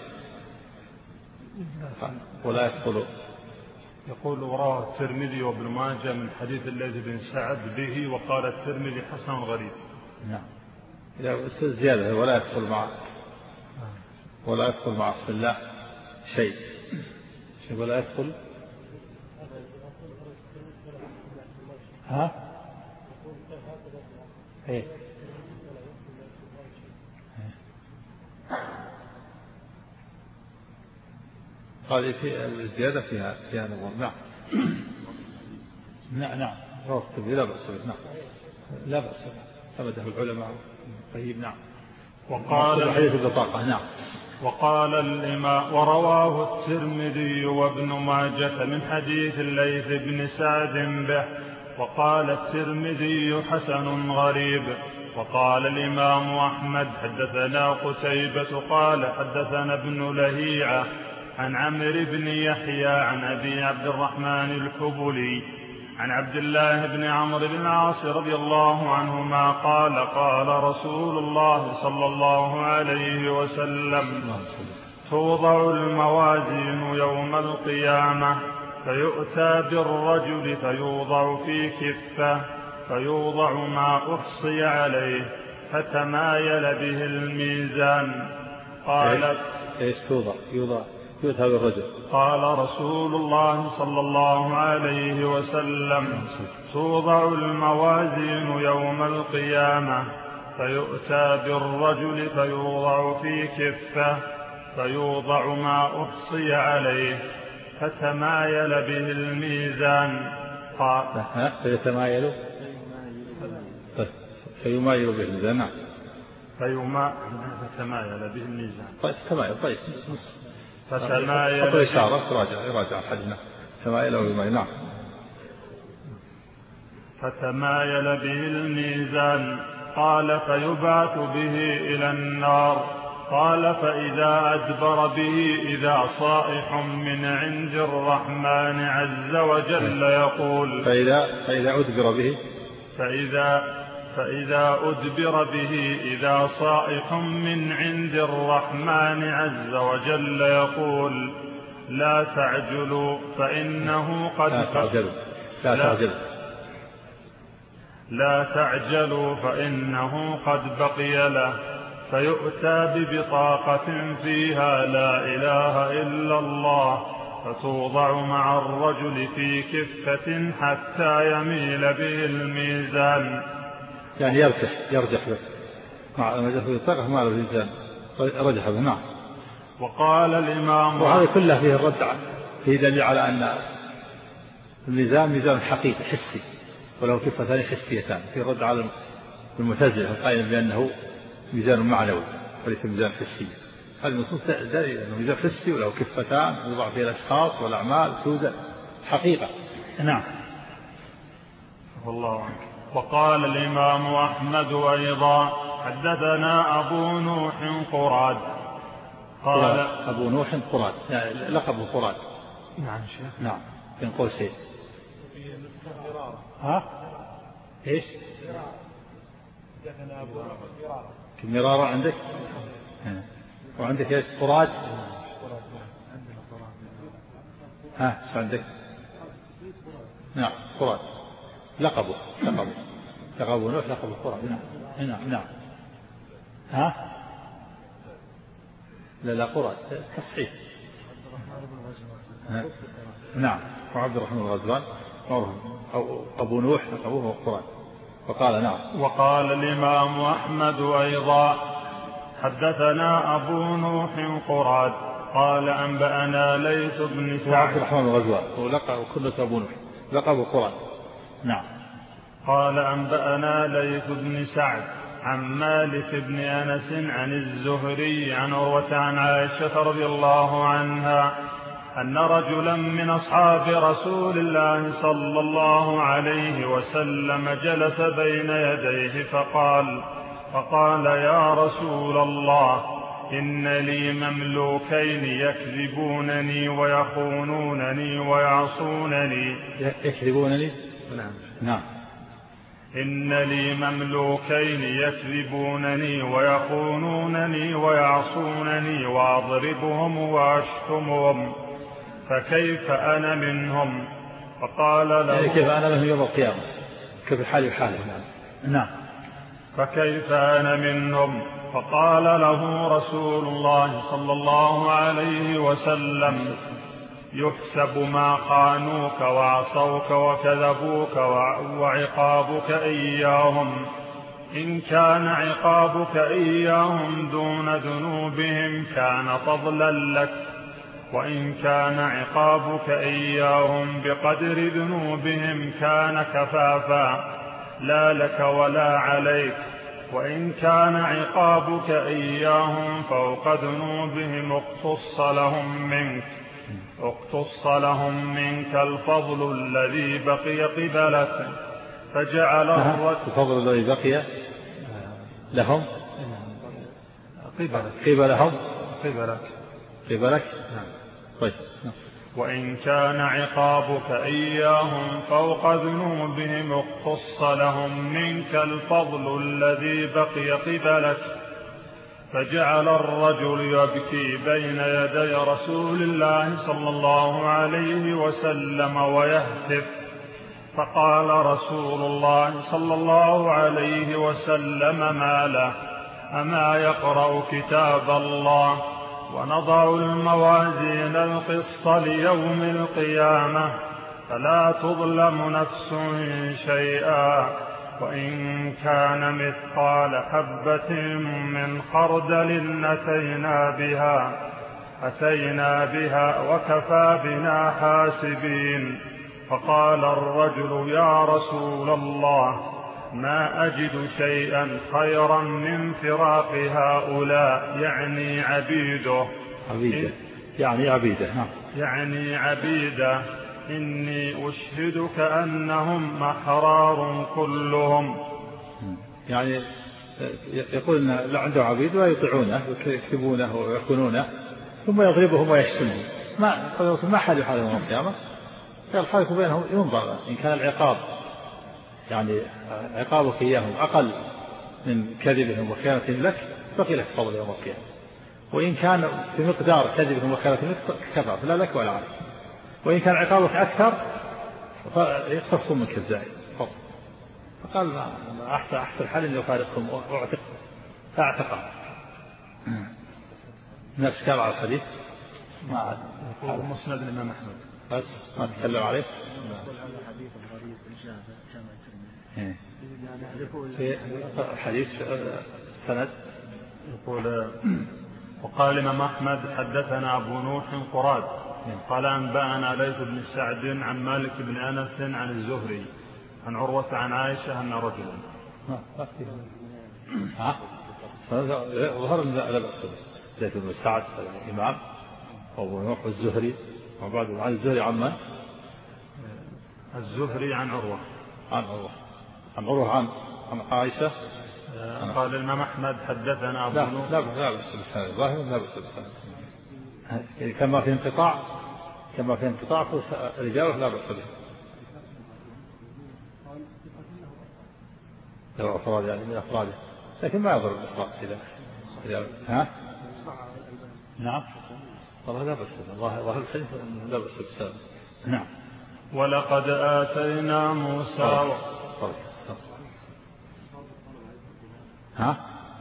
ولا يدخل. يقول ورواه الترمذي وابن ماجه من حديث الليث بن سعد به، وقال الترمذي حسن غريب. نعم. إذا الزيادة ولا يدخل مع ولا يدخل مع اسم الله شيء شيء ولا يدخل. ها؟ إيه. هذه في الزيادة فيها فيها نظر. نعم. نعم نعم. لا بأس به. نعم. لا بأس به. ثبته العلماء. طيب. نعم. وقال حديث البطاقة. نعم. وقال الإمام ورواه الترمذي وابن ماجة من حديث الليث بن سعد به. وقال الترمذي حسن غريب. وقال الإمام أحمد حدثنا قتيبة قال حدثنا ابن لهيعة عن عمرو بن يحيى عن أبي عبد الرحمن الحبلي عن عبد الله بن عمرو بن العاص رضي الله عنهما قال قال رسول الله صلى الله عليه وسلم: توضع الموازين يوم القيامة فيؤتى بالرجل فيوضع في كفة فيوضع ما أحصي عليه فتمايل به الميزان. قالت: ايش توضع؟ يوضع يؤتى بالرجل. قال رسول الله صلى الله عليه وسلم: توضع الموازين يوم القيامة فيؤتى بالرجل فيوضع في كفة فيوضع ما أحصي عليه فتمايل به الميزان. قال: فيتمايل فيمايل به الميزان. نعم. فيما فتمايل به الميزان. طيب تمايل. طيب فتمايل به إشارة راجع راجع حدنا تمايل أو يمايل. نعم. فتمايل به الميزان. قال: فيبعث به إلى النار. قال: فإذا أدبر به إذا صائح من عند الرحمن عز وجل يقول: فإذا فإذا أدبر به فإذا فإذا أدبر به إذا صائح من عند الرحمن عز وجل يقول: لا تعجلوا فإنه قد لا تعجلوا لا تعجلوا لا تعجلوا فإنه قد بقي له. فيؤتى ببطاقة فيها لا إله إلا الله فتوضع مع الرجل في كفة حتى يميل به الميزان. يعني يرجح يرجح به مع البطاقة مع الميزان رجح به. نعم. وقال الإمام وهذا كله فيه الرد فيه دليل على أن الميزان ميزان حقيقي حسي ولو كفتان حسيتان. في الرد على المعتزلة القائل بأنه ميزان معنوي وليس ميزان حسي. هذه النصوص دليل أنه ميزان حسي ولو كفتان يوضع فيه الأشخاص والأعمال توزن حقيقة. نعم. والله عنك. وقال الإمام أحمد أيضا حدثنا أبو نوح قراد قال أبو نوح قراد يعني لقب قراد. نعم شيخ. نعم بين قوسين. ها إيش حدثنا أبو نوح مرارة عندك وعندك إيش قراد. ها شو عندك؟ نعم قراد لقبه لقبه لقبه نوح لقبه قراد. نعم نعم نعم. ها لا لا قراد تصحيح. نعم وعبد الرحمن الغزوان أو أبو نوح لقبه قراد. وقال نعم. وقال الإمام أحمد أيضا حدثنا أبو نوح قراد قال أنبأنا ليث بن سعد. وعبد الرحمن الغزوان ولقب كله أبو نوح لقبه قراد. نعم. قال أنبأنا ليث بن سعد عن مالك بن أنس عن الزهري عن عروة عن عائشة رضي الله عنها أن رجلا من أصحاب رسول الله صلى الله عليه وسلم جلس بين يديه فقال فقال يا رسول الله إن لي مملوكين يكذبونني ويخونونني ويعصونني. يكذبونني؟ نعم نعم. إن لي مملوكين يكذبونني ويخونونني ويعصونني وأضربهم وأشتمهم فكيف أنا منهم؟ فقال له يعني كيف أنا منهم يوم القيامة كيف حالي وحالهم. نعم. فكيف أنا منهم؟ فقال له رسول الله صلى الله عليه وسلم يحسب ما خانوك وعصوك وكذبوك وعقابك إياهم إن كان عقابك إياهم دون ذنوبهم كان فضلا لك وإن كان عقابك إياهم بقدر ذنوبهم كان كفافا لا لك ولا عليك وإن كان عقابك إياهم فوق ذنوبهم اقتص لهم منك اقتص لهم منك الفضل الذي بقي قبلك فجعل الفضل الذي بقي لهم قبلهم قبلك قبلك طيب. وإن كان عقابك إياهم فوق ذنوبهم اقتص لهم منك الفضل الذي بقي قبلك فجعل الرجل يبكي بين يدي رسول الله صلى الله عليه وسلم ويهتف فقال رسول الله صلى الله عليه وسلم ما له أما يقرأ كتاب الله ونضع الموازين القسط ليوم القيامة فلا تظلم نفس شيئا وإن كان مثقال حبة من خردل أتينا بها أتينا بها وكفى بنا حاسبين فقال الرجل يا رسول الله ما أجد شيئا خيرا من فراق هؤلاء يعني عبيده عبيده يعني عبيده نعم يعني عبيده إني أشهدك أنهم أحرار كلهم. يعني يقول إن لو عنده عبيد ويطيعونه ويكتبونه ويخونونه ثم يضربهم ويشتمهم ما ما حد يحال يوم القيامة فالخالق بينهم ينظر إن كان العقاب يعني عقابك إياهم أقل من كذبهم وخيانتهم لك بقي لك فضل يوم القيامة وإن كان في مقدار كذبهم وخيانتهم لك كفى لا لك ولا عليك وإن كان عقابك أكثر فيقتص منك الزائد فقال ما أحسن أحسن حل أن يفارقهم وأعتقهم فاعتقهم نفس كلام على الحديث ما عاد يقول مسند الإمام أحمد بس ما تكلم عليه في حديث السند يقول وقال الإمام أحمد حدثنا أبو نوح قراد قال أنبأنا ليث بن سعد عن مالك بن أنس عن الزهري عن عروة عن عائشة أن رجلا ها ظهر لا بأس ليث بن سعد الإمام أبو نوح الزهري وبعد عن الزهري عن من؟ الزهري عن عروة عن عروة عن عروة عن عن عائشة. قال الإمام أحمد حدثنا أبو نوح لا لا بأس بالسند ظاهر لا بأس بالسند كما في انقطاع كما في انقطاع الرجال لا بأس به لو أفراد يعني من أفراده لكن ما يضر الإفراد إذا إذا ها نعم والله لا بأس الله ظاهر الحديث لا بأس بالسند نعم. ولقد آتينا موسى ها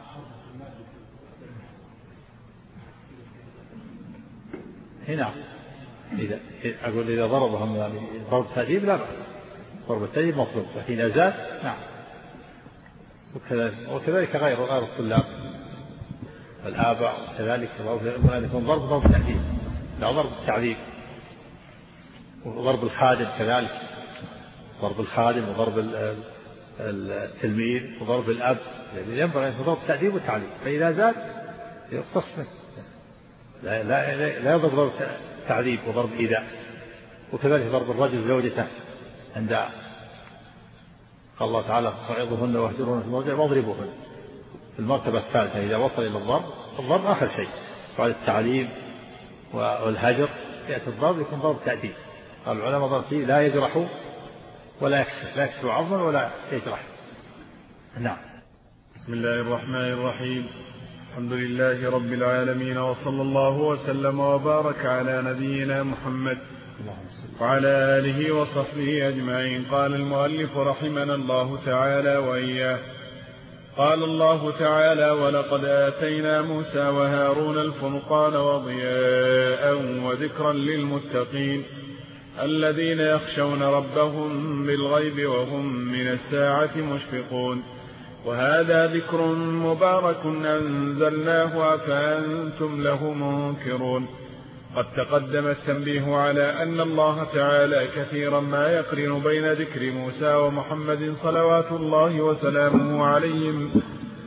هنا إذا أقول إذا ضربهم يعني ضرب تأديب لا بأس ضرب التأديب مطلوب لكن إذا زاد نعم وكذلك, وكذلك غير غير الطلاب والآباء وكذلك يكون ضرب ضرب تأديب لا ضرب التعذيب وضرب الخادم كذلك ضرب الخادم وضرب التلميذ وضرب الأب يعني ينبغي أن ضرب تأديب وتعليم فإذا زاد يختص منه لا لا لا يضرب ضرب تعذيب وضرب إيذاء وكذلك ضرب الرجل زوجته عند قال الله تعالى فعظوهن واهجروهن في المضجع واضربوهن في المرتبة الثالثة إذا وصل إلى الضرب الضرب آخر شيء بعد التعليم والهجر يأتي الضرب يكون ضرب تأديب. قال العلماء ضرب فيه لا يجرح ولا يكسر لا يكسر عظما ولا يجرح. نعم. بسم الله الرحمن الرحيم الحمد لله رب العالمين وصلى الله وسلم وبارك على نبينا محمد وعلى آله وصحبه أجمعين. قال المؤلف رحمنا الله تعالى وإياه قال الله تعالى ولقد آتينا موسى وهارون الفرقان وضياء وذكرا للمتقين الذين يخشون ربهم بالغيب وهم من الساعة مشفقون. وهذا ذكر مبارك أنزلناه أفأنتم له منكرون. قد تقدم التنبيه على أن الله تعالى كثيرا ما يقرن بين ذكر موسى ومحمد صلوات الله وسلامه عليهم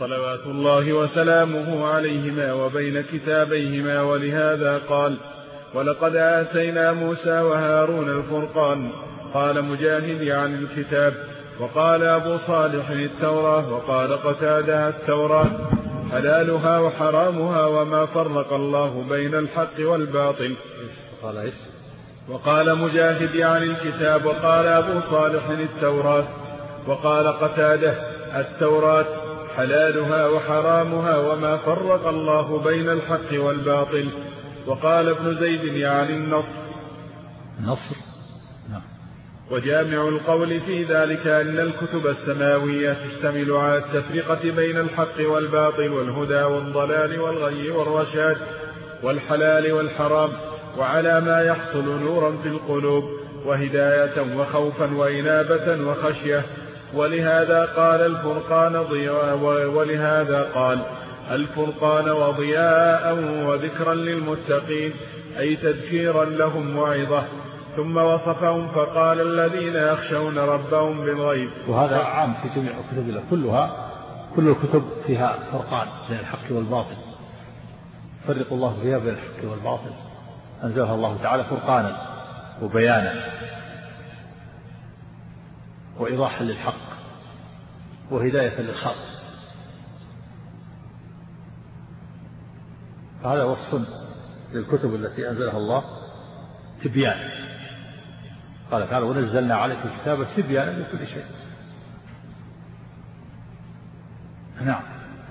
صلوات الله وسلامه عليهما وبين كتابيهما، ولهذا قال: ولقد آتينا موسى وهارون الفرقان. قال مجاهد عن الكتاب، وقال أبو صالح التوراة، وقال قتادة التوراة حلالها وحرامها وما فرق الله بين الحق والباطل. وقال مجاهد عن الكتاب، وقال أبو صالح التوراة، وقال قتادة التوراة حلالها وحرامها وما فرق الله بين الحق والباطل. وقال ابن زيد يعني النصر نصر وجامع القول في ذلك أن الكتب السماوية تشتمل على التفرقة بين الحق والباطل والهدى والضلال والغي والرشاد والحلال والحرام، وعلى ما يحصل نورا في القلوب وهداية وخوفا وإنابة وخشية. ولهذا قال الفرقان ضياء ولهذا قال الفرقان وضياء وذكرا للمتقين، أي تذكيرا لهم وعظة. ثم وصفهم فقال الذين يخشون ربهم بالغيب. وهذا عام في جميع الكتب الله كلها، كل الكتب فيها فرقان بين الحق والباطل، فرق الله فيها بين الحق والباطل، أنزلها الله تعالى فرقانا وبيانا وإيضاحا للحق وهداية للخلق. هذا وصف للكتب التي أنزلها الله تبيان. قال تعالى: ونزلنا عليك الكتاب تبيانا لكل شيء. نعم.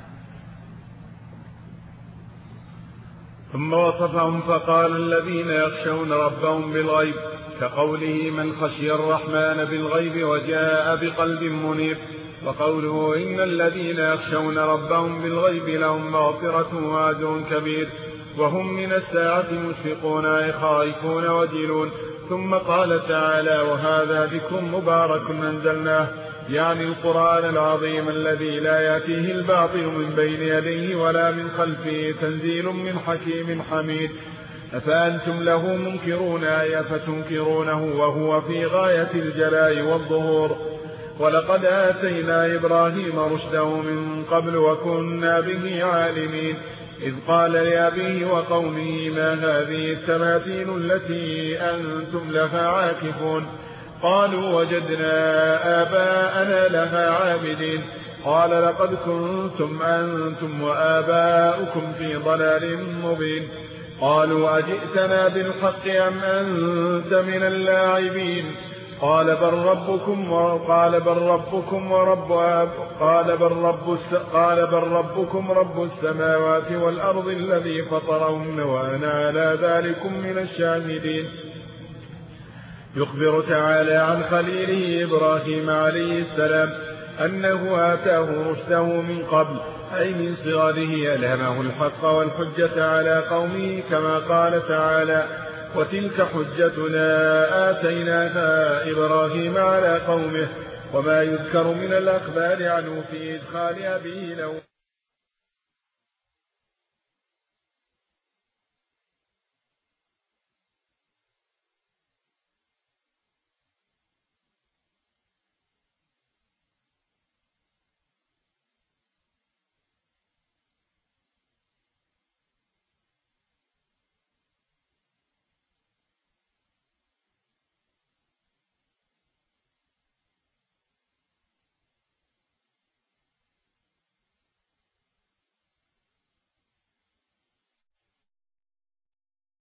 ثم وصفهم فقال الذين يخشون ربهم بالغيب، كقوله من خشي الرحمن بالغيب وجاء بقلب منيب. وقوله إن الذين يخشون ربهم بالغيب لهم مغفرة وأجر كبير وهم من الساعة مشفقون أي خائفون وجلون. ثم قال تعالى: وهذا ذكر مبارك أنزلناه، يعني القرآن العظيم الذي لا يأتيه الباطل من بين يديه ولا من خلفه، تنزيل من حكيم حميد. أفأنتم له منكرون أي فتنكرونه وهو في غاية الجلاء والظهور. ولقد آتينا إبراهيم رشده من قبل وكنا به عالمين، إذ قال لأبيه وقومه ما هذه التماثيل التي أنتم لها عاكفون؟ قالوا وجدنا آباءنا لها عابدين. قال لقد كنتم أنتم وآباؤكم في ضلال مبين. قالوا أجئتنا بالحق أم أنت من اللاعبين؟ قال بل ربكم وقال بل ربكم ورب قال بل رب قال بل ربكم رب السماوات والأرض الذي فطرهن وأنا على ذلكم من الشاهدين. يخبر تعالى عن خليله إبراهيم عليه السلام أنه آتاه رشده من قبل، أي من صغره ألهمه الحق والحجة على قومه، كما قال تعالى: وتلك حجتنا آتيناها إبراهيم على قومه. وما يذكر من الأخبار عنه في إدخال أبيه له